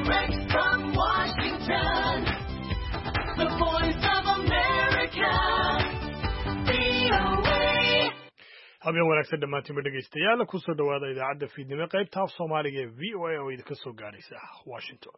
Direct from Washington, the voice of America, VOA. habeen wanaagsan dhammaantiinba dhegaystayaal kusoo dhawaada idaacadda fiidnimo qaybta af soomaaliga ee VOA oo idinka soo gaadhaysa Washington.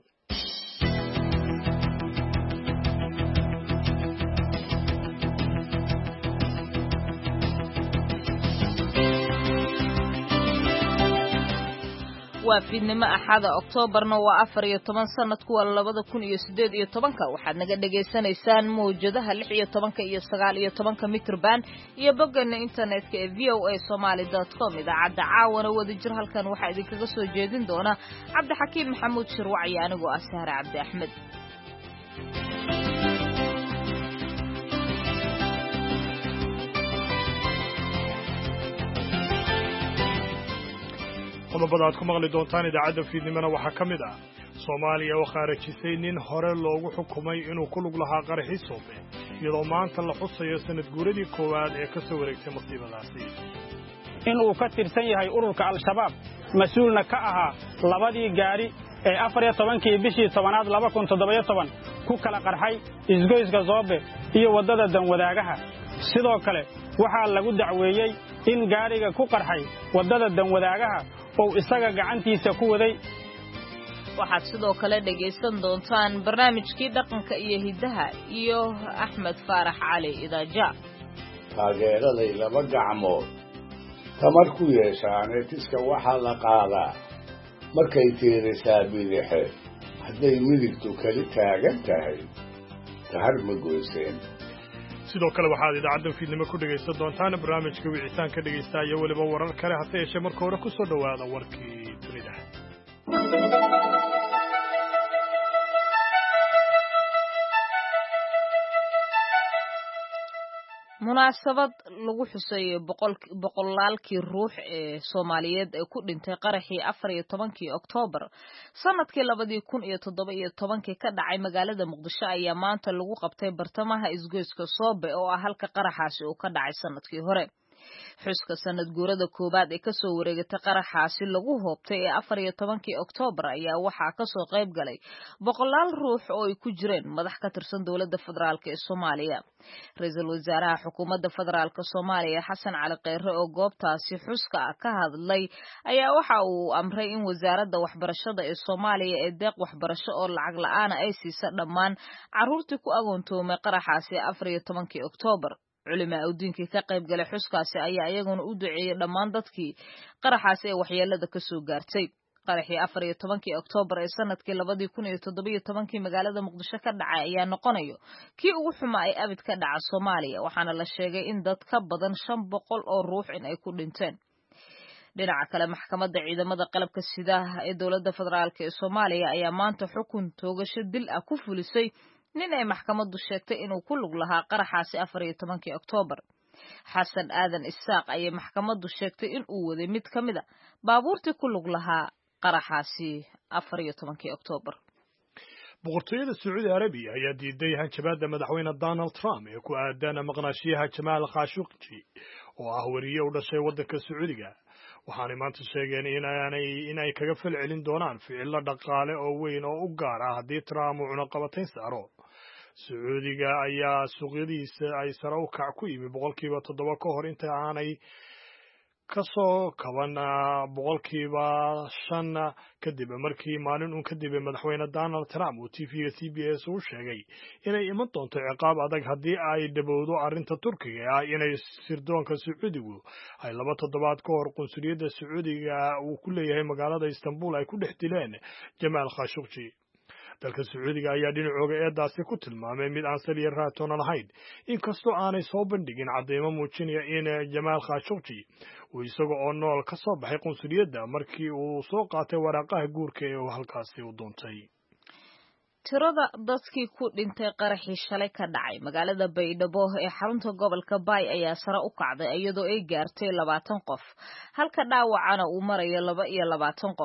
waa fiidnimo axada Oktoobarna waa 14 sanadku waa 2018 waxaad naga dhageysanaysaan mowjadaha 16 iyo 19 mitir band iyo bogana internetka ee voasomali.com idaacada caawana wadajir halkan waxaa idinkaga soo jeedin doona Cabdi Xakiim Maxamuud Shirwac iyo anigu Asahar Cabdi Axmed. qodobada aad ku maqli doontaan idaacadda fiidnimona waxaa ka mid ah Soomaaliya oo khaarajisay nin hore loogu xukumay inuu ku lug lahaa qaraxii Soobe iyadoo maanta la xusayo sanad guuradii koowaad ee ka soo wareegtay masiibadaasi inuu ka tirsan yahay ururka al-shabaab mas'uulna ka ahaa labadii gaari ee 14kii bishii 10aad 2017 ku kala qarxay isgoyska Soobe iyo wadada Danwadaagaha sidoo kale waxaa lagu dacweeyay in gaariga ku qarxay wadada Danwadaagaha oo isaga gacantiisa ku waday. waxaad sidoo kale dhageysan doontaan barnaamijkii dhaqanka iyo hidaha iyo Axmed Faarax Cali Idaaja. taageeraday laba gacmood tamar ku yeeshaan tiska waxa la qaadaa markay tiirisaa bidixe hadday midigtu kali taagan tahay tahar ma goyseen. sidoo kale waxaad idaacadda fiidnimo ku dhagaysan doontaan barnaamijka wicitaan ka dhagaysta iyo waliba warar kale hase yeeshee marka hore ku soo dhawaada warkii dunida. munaasabad lagu xuseeyay boqolaalkii ruux ee Soomaaliyeed ee ku dhintay qaraxii 14kii Oktoobar sanadkii 2017 ka dhacay magaalada Muqdisho ayaa maanta lagu qabtay bartamaha isgoyska Soobe oo ah halka qaraxaasi uu ka dhacay sanadkii hore. xuska sanad guurada koobaad ee ka soo wareegtay qaraxaasi lagu hoobtay ee 14kii Oktoobar ayaa waxaa ka soo qayb galay boqolaal ruux oo ay ku jireen madax ka tirsan dawladda federaalka ee Soomaaliya. Ra'iisul Wasaaraha Xukuumadda Federaalka Soomaaliya Xasan Cali Kheyre oo goobtaasi xuska ka hadlay ayaa waxa uu amray in wasaaradda waxbarashada ee Soomaaliya ee deeq waxbarasho oo lacag la'aan ay siiso dhammaan carruurtii ku agoontoomay qaraxaasi 14kii Oktoobar. culimaa u diinkii ka qayb galay xuskaasi ayaa iyaguna u duceeyay dhammaan dadkii qaraxaasi ee waxyeelada ka soo gaartay. qaraxii 14kii Oktoobar ee sanadkii 2017 magaalada Muqdisho ka dhacay ayaa noqonayo kii ugu xumaa ee abid ka dhaca Soomaaliya waxaana la sheegay in dad ka badan 500 oo ruux in ay ku dhinteen. dhinaca kale maxkamadda ciidamada qalabka sida ee dawladda federaalka ee Soomaaliya ayaa maanta xukun toogasho dil ah ku fulisay nin ay maxkamaddu sheegtay inuu ku lug lahaa qaraxaasi 14kii Oktoobar. Xasan Aadan Isaaq ayay maxkamaddu sheegtay in uu waday mid ka mid ah baabuurtii ku lug lahaa qaraxaasi 14kii Oktoobar. boqortooyada Sacuudi Arabiya ayaa diiday hanjabaadda madaxweyne Donald Trump ee ku aadan maqnaashiyaha Jamaal Khashoggi oo ah wariye u dhashay waddanka Sacuudiga. waxaanay maanta sheegeen in ay kaga falcelin doonaan ficilo dhaqaale oo weyn oo u gaar ah haddii Trump uu cunaqabatayn saaro. Sacuudiga ayaa suuqyadiisa ay sare u kac ku yimi 7% ka hor inta aanay ka soo kaban 5% kadib markii maalin uun kadib madaxweyne Donald Trump uu TV-ga CBS u sheegay inay iman doonto ciqaab adag haddii ay dhabowdo arrinta Turkiga ah inay sirdoonka Sacuudigu ay 2 toddobaad ka hor qunsuliyadda Sacuudiga uu ku leeyahay magaalada Istanbul ay ku dhex dileen Jamaal Khashoggi. dalka Sacuudiga ayaa dhinacooga eedaasi ku tilmaamay mid aan sal iyo raatoona lahayn inkastoo aanay soo bandhigin cadeymo muujinaya in Jamaal Khashoggi uu isaga oo nool ka soo baxay qunsuliyadda markii uu soo qaatay waraaqaha guurka ee uu halkaasi u doontay. tirada dadkii ku dhintay qaraxii shalay ka dhacay magaalada Baydhabo ee xarunta gobolka Bay ayaa sare u kacday iyadoo ay gaartay 20 qof halka dhaawacana uu marayo 22 qof.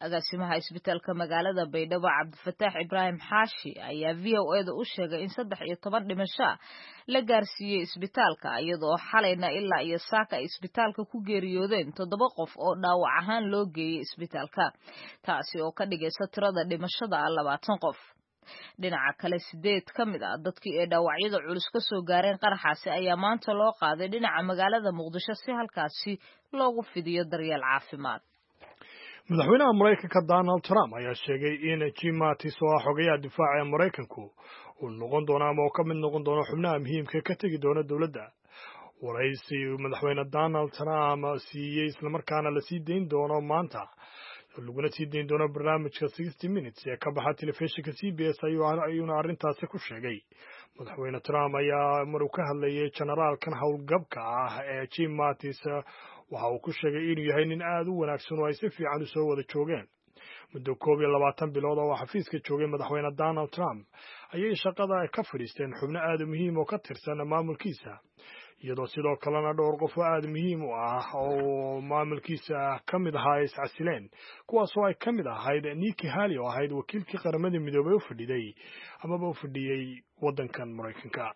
agaasimaha isbitaalka magaalada Baydhabo Cabdifataax Ibraahim Xaashi ayaa VOA-da u sheegay in 13 dhimasho la gaarsiiyay isbitaalka iyadoo xalayna ilaa iyo saaka isbitaalka ku geeriyoodeen 7 qof oo dhaawac ahaan loo geeyay isbitaalka taasi oo ka dhigaysa tirada dhimashada 20 qof dhinaca kale 8 kamid ah dadkii ee dhaawacyada culus ka soo gaareen qaraxaasi ayaa maanta loo qaaday dhinaca magaalada Muqdisho si halkaasi loogu fidiyo daryeel caafimaad madaxweynaha Mareykanka Donald Trump ayaa sheegay in Jim Mattis oo xogayaha difaaca ee Mareykanku uu noqon doono ama ka mid noqon doono xubnaha muhiimka ka tagi doona dawladda waraysi madaxweyne Donald Trump siiyay isla markaana la sii deyn doono maanta laguna sii deyn doono barnaamijka 60 minutes ee ka baxa telefishinka CBS ayuuna arrintaasi ku sheegay madaxweyne Trump ayaa maruu ka hadlayay generaalkan howlgabka ah ee Jim Mattis waxa uu ku sheegay inuu yahay nin aad u wanaagsan oo ay si fiican u soo wada joogeen muddo 12 bilood oo xafiiska joogay madaxweyne Donald Trump ayay shaqada ka fadhiisteen xubno aad u muhiim oo ka tirsan maamulkiisa iyadoo sidoo kalena dhowr qof oo aad muhiim u ah oo maamulkiisa ka mid ahaa iscasileen kuwaas oo ay ka mid ahayd Nikki Haley oo ahayd wakiilkii qaramada midoobay u fadhiday amaba u fadhiyay waddankan Mareykanka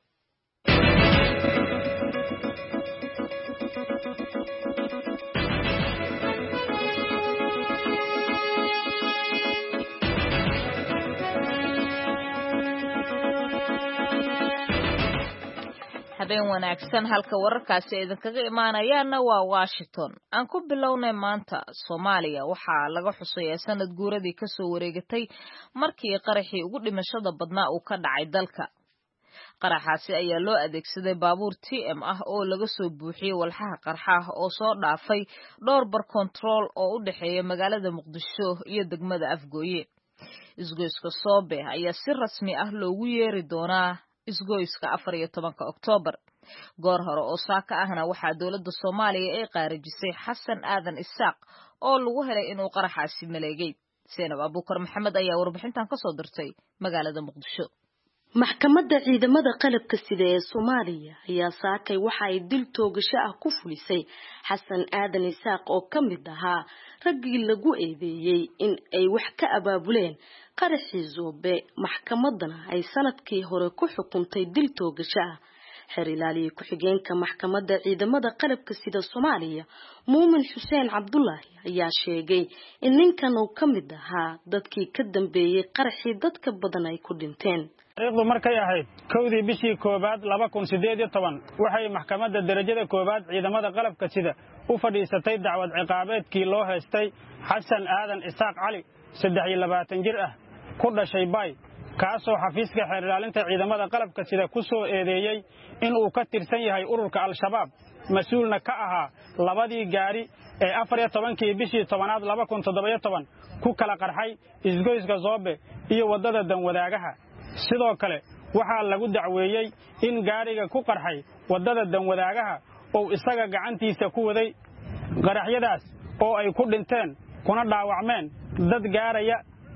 habeen wanaagsan halka wararkaasi idinkaga imaanayaana waa Washington aan ku bilownay maanta Soomaaliya waxaa laga xusayaa sanad guuradii ka soo wareegatay markii qaraxii ugu dhimashada badnaa uu ka dhacay dalka qaraxaasi ayaa loo adeegsaday baabuur TM ah oo laga soo buuxiyay walxaha qarxa oo soo dhaafay dhowr bar control oo u dhaxeeya magaalada Muqdisho iyo degmada Afgooye isgoyska Soobe ayaa si rasmi ah loogu yeeri doonaa isgoyska 14 Oktoobar goor hore oo saaka ahna waxaa dawladda Soomaaliya ay qaarajisay Xasan Aadan Isaaq oo lagu helay inuu qaraxaasi maleegay Seenab Abuukar Maxamed ayaa warbixintan ka soo dirtay magaalada Muqdisho maxkamadda ciidamada qalabka sida ee Soomaaliya ayaa saakay waxa ay dil toogasho ah ku fulisay Xasan Aadan Isaaq oo kamid ahaa raggii lagu eedeeyay in ay wax ka abaabuleen qaraxii Soobe maxkamadana ay sanadkii hore ku xukuntay dil toogasho ah xeer ilaaliye ku-xigeenka maxkamadda ciidamada qalabka sida Soomaaliya Muumin Xuseen Cabdullaahi ayaa sheegay in ninkan uu kamid ahaa dadkii ka dambeeyay qaraxii dadka badan ay ku dhinteen taariikhdu markay ahayd 1 bishii koobaad 2018 waxay maxkamadda darajada koobaad ciidamada qalabka sida u fadhiisatay dacwad ciqaabeedkii loo haystay Xasan Aadan Isaaq Cali 23 jir ah ku dhashay Bay kaasoo xafiiska xeer ilaalinta ciidamada qalabka sida ku soo eedeeyay in uu ka tirsan yahay ururka Al-Shabaab mas'uulna ka ahaa labadii gaari ee 14 bishii 10aad 2017 ku kala qarxay isgoyska Soobe iyo wadada Danwadaagaha sidoo kale waxaa lagu dacweeyay in gaariga ku qarxay wadada Danwadaagaha oo isaga gacantiisa ku waday qaraxyadaas oo ay ku dhinteen kuna dhaawacmeen dad gaaraya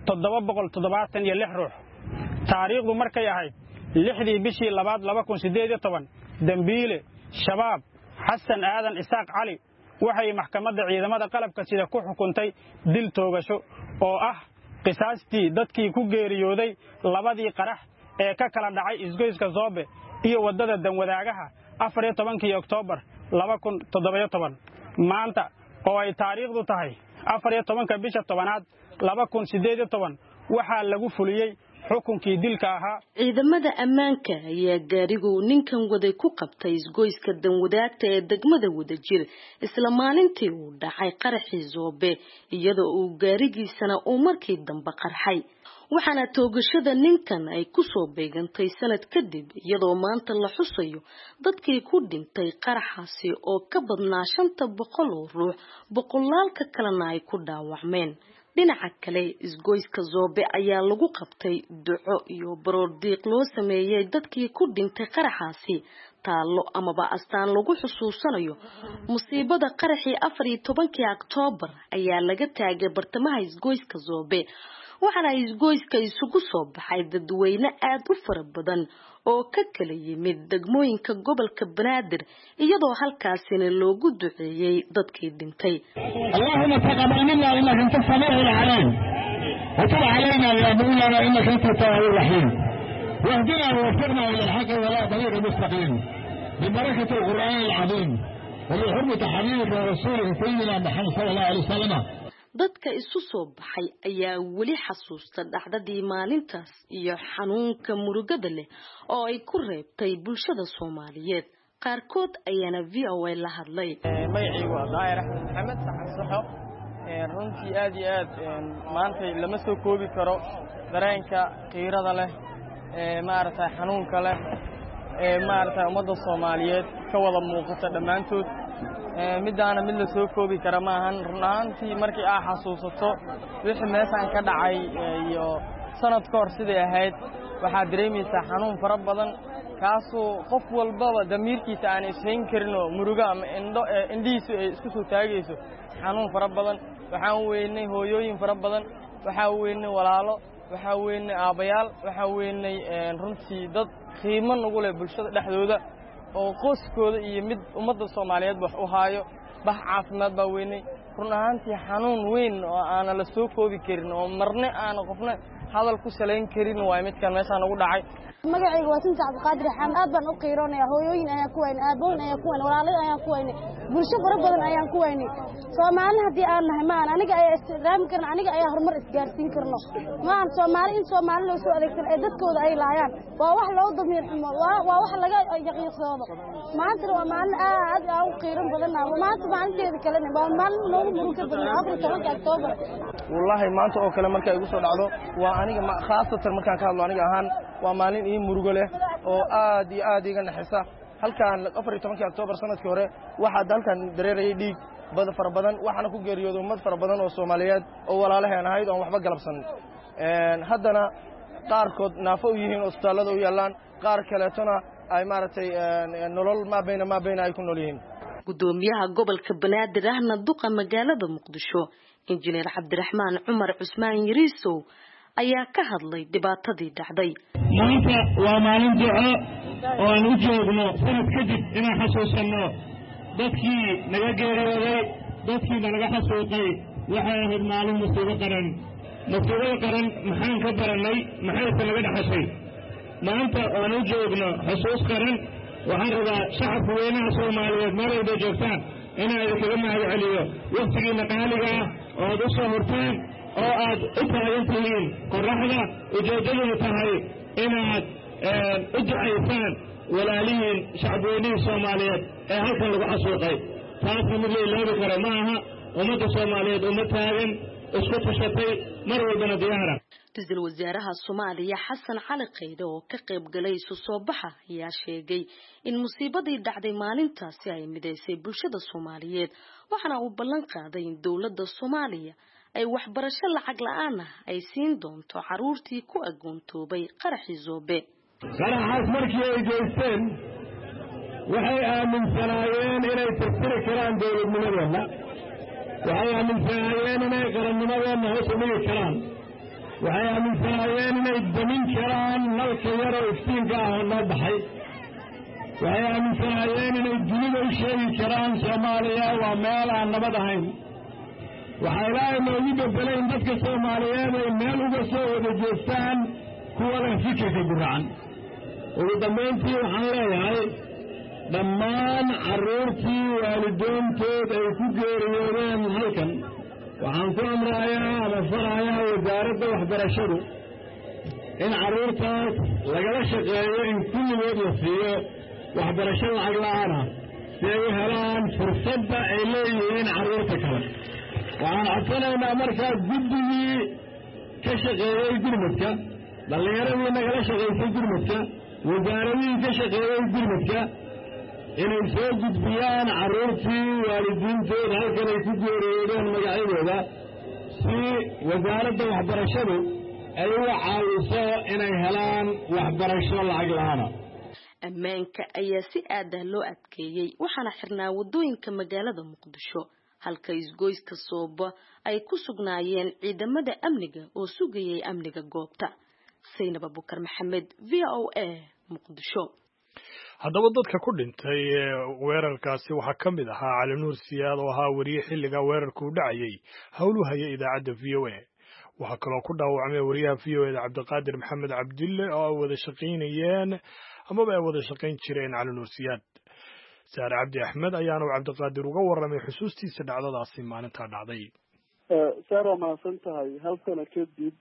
776 ruux taariikhdu markay ahayd 6 bishii 2018 dambiile shabaab Xasan Aadan Isaaq Cali waxay maxkamadda ciidamada qalabka sida ku xukuntay dil toogasho oo ah qisaastii dadkii ku geeriyooday labadii qarax ee ka kala dhacay isgoyska Soobe iyo wadada Danwadaagaha 14 Oktoobar 2017 maanta oo ay taariikhdu tahay 14 bisha 10aad 2018 waxaa lagu fuliyay xukunkii dilka ahaa ciidamada ammaanka ayaa gaarigu ninkan waday ku qabtay isgoyska Danwadaagta ee degmada Wadajir isla maalintii uu dhacay qaraxii Soobe iyadoo uu gaarigiisana uu markii dambe qarxay waxaana toogashada ninkan ay ku soo beegantay sanad kadib iyadoo maanta la xusayo dadkii ku dhintay qaraxaasi oo ka badnaa 500 oo ruux boqolaalka kalena ay ku dhaawacmeen dhinaca kale isgoyska Soobe ayaa lagu qabtay duco iyo baroordiiq loo sameeyay dadkii ku dhintay qaraxaasi taalo amaba astaan lagu xusuusanayo musiibada qaraxii 14 Oktoobar ayaa laga taagay bartamaha isgoyska Soobe waxaana isgoyska isugu soo baxay dadweyne aad u fara badan oo ka kala yimid degmooyinka gobolka Banaadir iyadoo halkaasina loogu duceeyay dadkii dhintay. Allahumma taqabbal minna innaka antas samii'ul 'aliim wa tub 'alaynaa ya mawlaana innaka antat tawwaabur rahiim wahdinaa waffaqnaa ila al-haqqi wa laa tariiqa mustaqim bibarakati al-Qur'aan al-'aziim wa bi hurmati habiibika wa rasuulika sayyidina Muhammad sallallahu alayhi wa sallam. dadka isu soo baxay ayaa weli xasuusta dhacdadii maalintaas iyo xanuunka murugada leh oo ay ku reebtay bulshada Soomaaliyeed qaarkood ayaana VOA la hadlay. magacaygu waa Daahir Axmed Maxamed saxan saxo runtii aad iyo aad maanta lama soo koobi karo dareenka qiirada leh maaragtay xanuunka leh maaragtay ummadda Soomaaliyeed ka wada muuqata dhamaantood midaana mid la soo koobi kara ma ahan runaantii markii aan xasuusato wixii meeshan ka dhacay iyo sanad ka hor sidii ahayd waxa dareemaysaa xanuun fara badan kaasoo qof walbaba damiirkiisa aan ishayn karin oo muruga ama indhihiisu ay isku soo taagayso xanuun fara badan waxaan weynay hooyooyin fara badan waxaan weynay walaalo waxaan weynay aabayaal waxaan weynay runtii dad qiimo nagu leh bulshada dhexdooda oo qoyskooda iyo mid ummadda Soomaaliyeed wax u haayo bax caafimaad baa weynay run ahaantii xanuun weyn oo aan la soo koobi karin oo marne aan qofna hadal ku salayn karin waa midkan meeshaan ugu dhacay. magacaygu waa Sinta Cabdiqaadir Xamed aad baan u qiiroonaya hooyooyin ayaan ku weynay aaboon ayaan ku weynay walaalo ayaan ku weynay bulsho fara badan ayaan ku weynay Soomaali hadii aan nahay maan aniga ayaa istiqraam karna aniga ayaa horumar isgaarsiin karno maan Soomaali in Soomaali loo soo adeegsan ay dadkooda ay laayaan waa wax loo damiir xumo waa wax laga yaqiiqsado maanta waa maalin aad u qiiran badan maanta maalinteeda kale waa maalin loogu murugo badan 14 Oktoobar wallahi maanta oo kale markay igu soo dhacdo waa aniga khaasatan markaan ka hadlo aniga ahaan waa maalin ii murugo leh oo aad iyo aad iga naxisa halkaan 14 Oktoobar sanadkii hore waxa dalkan dareerayay dhiig fara badan waxaana ku geeriyooday ummad fara badan oo Soomaaliyeed oo walaalaheen ahayd oo waxba galabsan haddana qaarkood naafo u yihiin isbitaalada u yaalaan qaar kaleetona ay maaragtay nolol ma bayna ay ku nool yihiin. gudoomiyaha gobolka Banaadir ahna duqa magaalada Muqdisho injineer Cabdiraxmaan Cumar Cusmaan Yariisow ayaa ka hadlay dhibaatadii dhacday. maanta waa maalin duco oo aan u joogno sanad kadib inaan xasuusano dadkii naga geeriyooday dadkii naga xasuuqay waxay ahayd maalin musiibo qaran maxaan ka baranay maxayse naga dhaxashay maanta aan u joogno xusuus qaran waxaan rabaa shacabka weynaha Soomaaliyeed meel walba joogtaan inaan idinkaga mahadceliyo waqtigiina qaaliga ah oo aad u soo hortaan oo aad u taagan tihiin qorraxda ujeedaduna tahay inaad u ducaysaan walaalihiin shacabweynihii Soomaaliyeed ee halkan lagu xasuuqay taasna mid la ilaabi karo ma aha ummadda Soomaaliyeed uma taagan isku tashatay mar walbana diyaara. Ra'iisul Wasaaraha Soomaaliya Xasan Cali Khayre oo ka qayb galay isu soo baxa ayaa sheegay in musiibadii dhacday maalintaasi ay mideysay bulshada Soomaaliyeed waxaana uu ballan qaaday in dawladda Soomaaliya ay waxbarasho lacag la'aan ah ay siin doonto caruurtii ku agoontoobay qaraxii Zoobe. qaraxaas markii ay geysteen waxay aaminsanaayeen inay tirtiri karaan dawladnimadeenna waxay aaminsanaayeen inay qarannimadeenna hoos u dhigi karaan waxay aaminsanaayeen inay damin karaan nalka yar oo iftiinka ah oo noo baxay waxay aaminsanaayeen inay dunida u sheegi karaan Soomaaliya waa meel aan nabad ahayn waxaa ilaahay noogu bedelay in dadka Soomaaliyeed ay meel uga soo wada jeestaan kuwa leh fikirka guracan ugu dambayntii waxaan leeyahay dhammaan carruurtii waalidoontood ay ku geeriyoodeen halkan waxaan ku amrayaa ama farayaa wasaaradda waxbarashadu in carruurtaas lagala shaqeeyo in kulligood la siiyo waxbarasho lacag la'aan ah si ay u helaan fursadda ay leeyihiin carruurta kale waxaan codsanaynaa markaas guddigii ka shaqeeyey gurmadka dhallinyaradii nagala shaqaysay gurmadka wasaaradihii ka shaqeeyey gurmadka inay soo gudbiyaan carruurtii waalidiintood halkan ay ku geeriyoodeen magacyadooda si wasaaradda waxbarashadu ay uga caawiso inay helaan waxbarasho lacag la'aana. ammaanka ayaa si aad ah loo adkeeyey waxaana xirnaa wadooyinka magaalada Muqdisho halka isgoyska Sooba ay ku sugnaayeen ciidamada amniga oo sugayay amniga goobta. Saynab Abukar Maxamed, VOA, Muqdisho. haddaba dadka ku dhintay weerarkaasi waxaa ka mid ahaa Cali Nuur Siyaad oo ahaa wariye xilliga weerarku dhacayay howlu haya idaacadda VOA. waxaa kaloo ku dhaawacmay wariyaha VOA Cabdiqaadir Maxamed Cabdille oo ay wada shaqaynayeen amaba ay wada shaqayn jireen Cali Nuur Siyaad. Saare Cabdi Axmed ayaanu Cabdiqaadir uga warramay xusuustiisa dhacdadaasi maalinta dhacday. saaro mahadsan tahay hal sano kadib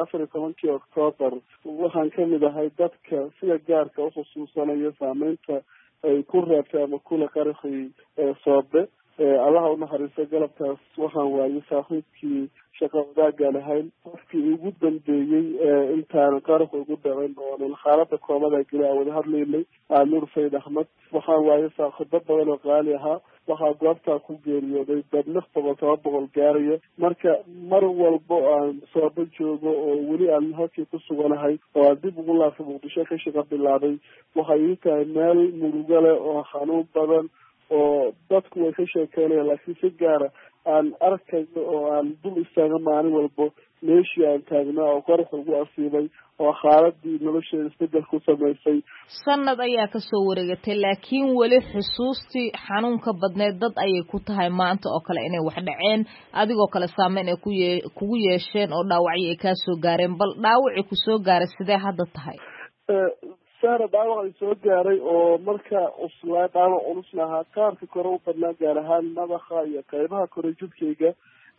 14 Oktoobar waxaan ka mid ahay dadka sida gaarka u xusuusanaya saameynta ay ku reebtay ama kula qarxay Soobe. allaha u naxariisto galabtaas waxaan waayay saaxiibkii shaqo wadaagaan ahayn qofkii ugu dambeeyey intaan qarx ugu dhacin oo xaaladda koomada geli wada hadlaynay Nuur Sayd Axmed. waxaan waayay saaxiibo badan oo qaali ahaa waxaa goobtaa ku geeriyooday dad 700 gaaraya. marka mar walbo aan Soobe joogo oo weli aan halkii ku suganahay oo aan dib ugu laafay Muqdisho ka shaqo bilaabay waxay ii tahay meel murugo leh oo xanuun badan oo dadku way ka sheekeynayaan laakiin si gaara aan arkayo oo aan dul istaaga maalin walbo meeshii aan taagnaa oo qarx ugu asiibay oo xaaladii nolosheeda isbedel ku samaysay. sanad ayaa kasoo wareegatay laakiin weli xusuustii xanuunka badneed dad ayay ku tahay maanta oo kale inay wax dhaceen adigoo kale saameyn ay kugu yeesheen oo dhaawacyo ay kaa soo gaareen bal dhaawacii ku soo gaaray sidee hadda tahay? saara dhaawac ay soo gaaray oo marka cuslaa dhaawac culus lahaa qaarka kore u badnaa gaar ahaan madaxa iyo qaybaha kore jidhkayga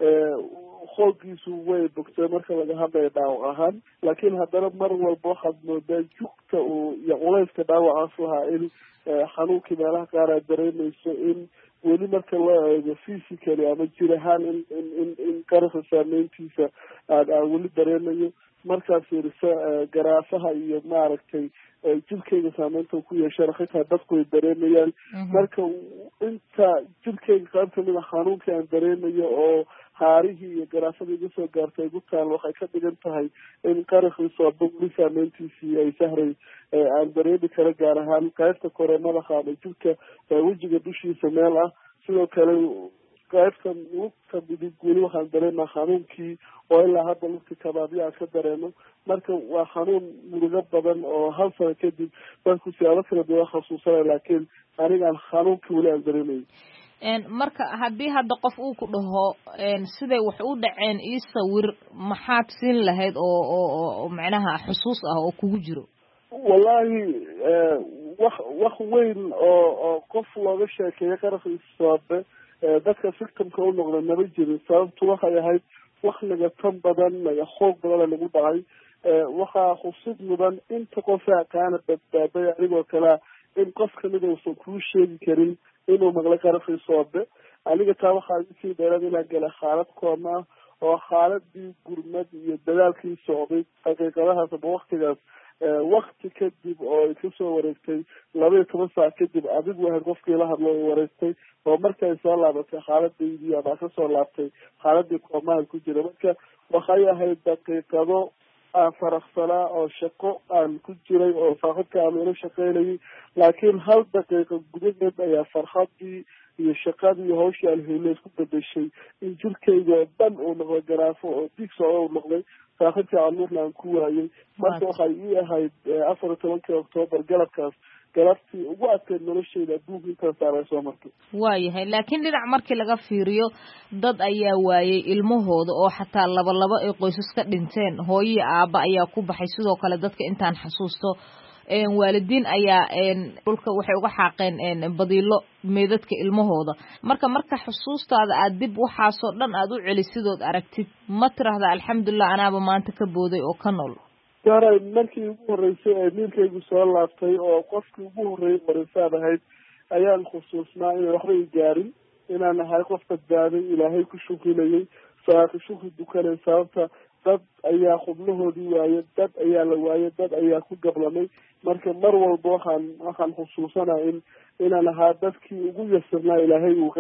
xooggiisu way bogtay marka laga hadlayo dhaawac ahaan laakiin haddana mar walba waxaad moodaa jugta iyo culayska dhaawacaas lahaa in xanuunkii meelaha qaar aad dareemayso in weli marka loo eego physically ama jir ahaan in qarxa saameyntiisa aan weli dareemayo. markaad fiiriso garaafaha iyo maaragtay jirkayga saameynta ku yeesheen xitaa dadku ay dareemayaan. marka inta jirkayga qayb kamid a xanuunkii aan dareemayo oo haarihii iyo garaafadii iga soo gaartay igu taal waxay ka dhigan tahay in qarxii Soobe weli saameyntiisii ay sahray aan dareemi karo gaar ahaan qaybta kore madaxa ama jirka wejiga dushiisa meel ah. sidoo kale qaybta lugta midig weli waxaan dareemaa xanuunkii oo ilaa hadda lugta kabaabyo aan ka dareemo. marka waa xanuun murugo badan oo hal sano kadib dadku siyaabo kala duwan xasuusanaya laakiin anigaan xanuunkii weli aan dareemayo. marka haddii hadda qof uu ku dhaho siday wax u dhaceen ii sawir maxaad siin lahayd oo macnaha xusuus ah oo kugu jiro? wallahi wax weyn oo qof looga sheekeeyo qarxii Soobe dadka victimka u noqda maba jirin sababtu waxay ahayd wax laga tan badan laga xoog badan lagu dhacay. waxaa xusid mudan inta qof aqaana badbaaday anigoo kale in qof kamid uusan kuu sheegi karin inuu maqlay qarxii Soobe. aniga taa waxaa isii dheerad inaan gala xaalad kooma ah oo xaaladii gurmad iyo dadaalkii socday daqiiqadahaas ama waktigaas wakti kadib oo ay kasoo wareegtay 12 saac kadib adigu ahayd qofkii la hadlo oo wareegtay oo markay soo laabatay xaaladaydii ama kasoo laabtay xaaladii koomaha ku jira. marka waxay ahayd daqiiqado aan faraxsanaa oo shaqo aan ku jiray oo saaxiibka aan ila shaqaynayay laakiin hal daqiiqo gudaheed ayaa farxadii iyo shaqadii iyo hawshii aan helay isku bedeshay in jirkayga oo dhan uu noqday garaafo oo dig socdo uu noqday saaxiibka Nuurna aan ku waayay. marka waxay ii ahayd 14 Oktoobar galabkaas galabtii ugu adkeyd noloshayda adduunka intaas aan soo martay. waayahay laakiin dhinac markii laga fiiriyo dad ayaa waayay ilmahooda oo xataa laba ay qoysas ka dhinteen hooyo aaba ayaa ku baxay sidoo kale dadka intaan xasuusto waalidiin ayaa dhulka waxay uga xaaqeen badiilo meedadka ilmahooda. marka xusuustaada aad dib waxaasoo dhan aad u celisidood aragtid ma tirahda alxamdulillah anaaba maanta ka booday oo ka nool? garay markii ugu horeysay ee ninkaygu soo laabtay oo qofkii ugu horreeyay wareysaan ahayd ayaan xusuusnaa inaan waxba i gaarin inaan ahay qof badbaaday ilaahay ku shukrinayay salaatu shukri dukanay sababta dad ayaa xubnahoodii waayay dad ayaa la waayay dad ayaa ku gablamay. marka mar walba waxaan xusuusanaa inaan ahaa dadkii ugu yasirnaa ilaahay uu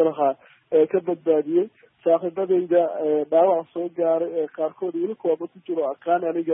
ka badbaadiyey. saaxiibadayda dhaawac soo gaaray ee qaarkood weli kooba ku jiro aqaan aniga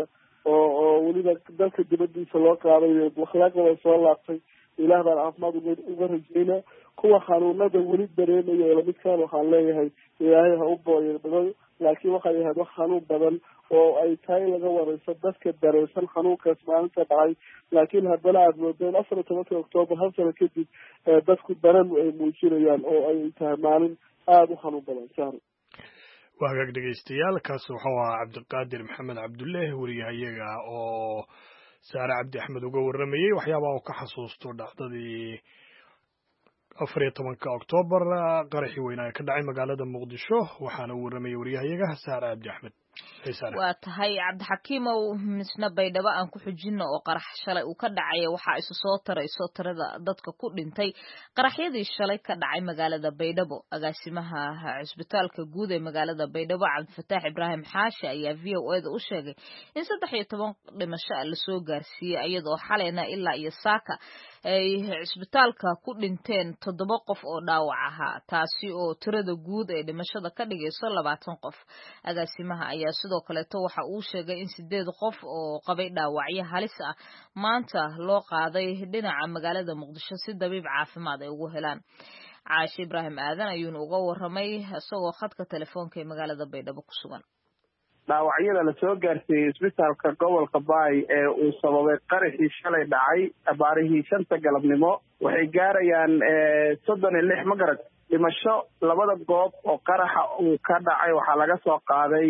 oo weliba dalka dibadiisa loo qaaday akhlaaqda soo laabtay ilaah baan caafimaad uga rajeynaa. kuwa xanuunada weli dareemaya lamidkaan waxaan leeyahay ilaahay ha u booyadhado laakiin waxay ahayd wax xanuun badan oo ay tahay in laga wareyso dadka dareensan xanuunkaas maalinta dhacay laakiin haddana aada moodo in 14 Oktoobar hal sano kadib dadku dareen ay muujinayaan oo ay tahay maalin aada u xanuun badan sahro waa hagaag dhegeystayaal kaas wuxuu ahaa cabdiqaadir maxamed cabdulle wariyahayaga oo saare cabdi axmed uga warramayey waxyaabaha uu ka xasuusto dhacdadii 14 Oktoobar qaraxii weynaa ka dhacay magaalada Muqdisho waxaana uu warramayey wariyahayaga saare cabdi axmed waa tahay cabdixakiimow misna baydhabo aan ku xujino oo qarax shalay uu ka dhacay waxaa isu soo tarayso tirada dadka ku dhintay qaraxyadii shalay ka dhacay magaalada Baydhabo agaasimaha cisbitaalka guud ee magaalada Baydhabo Cabdifataax Ibraahim Xaashi ayaa VOA-da u sheegay in 13 dhimasho la soo gaarsiiyay iyadoo xalayna ilaa iyo saaka ay cisbitaalka ku dhinteen 7 qof oo dhaawac ahaa taasi oo tirada guud ee dhimashada ka dhigayso 20 qof agaasimaha ayaa sidoo kaleeto waxa uu sheegay in 8 qof oo qabay dhaawacyo halis ah maanta loo qaaday dhinaca magaalada Muqdisho si dabiib caafimaad ay ugu helaan Caashi Ibraahim Aadan ayuu uga warramay isagoo khadka telefoonka ee magaalada Baydhabo ku sugan dhaawacyada la soo gaarsiiyey isbitaalka gobolka Baay ee uu sababay qaraxii shalay dhacay abaarihii 5 galabnimo waxay gaarayaan 36 magarad dhimasho labada goob oo qaraxa uu ka dhacay waxaa laga soo qaaday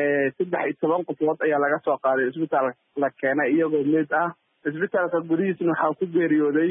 13 qofood ayaa laga soo qaaday isbitaalka la keenay iyagoo mid ah isbitaalka gudihiisna waxaa ku geeriyooday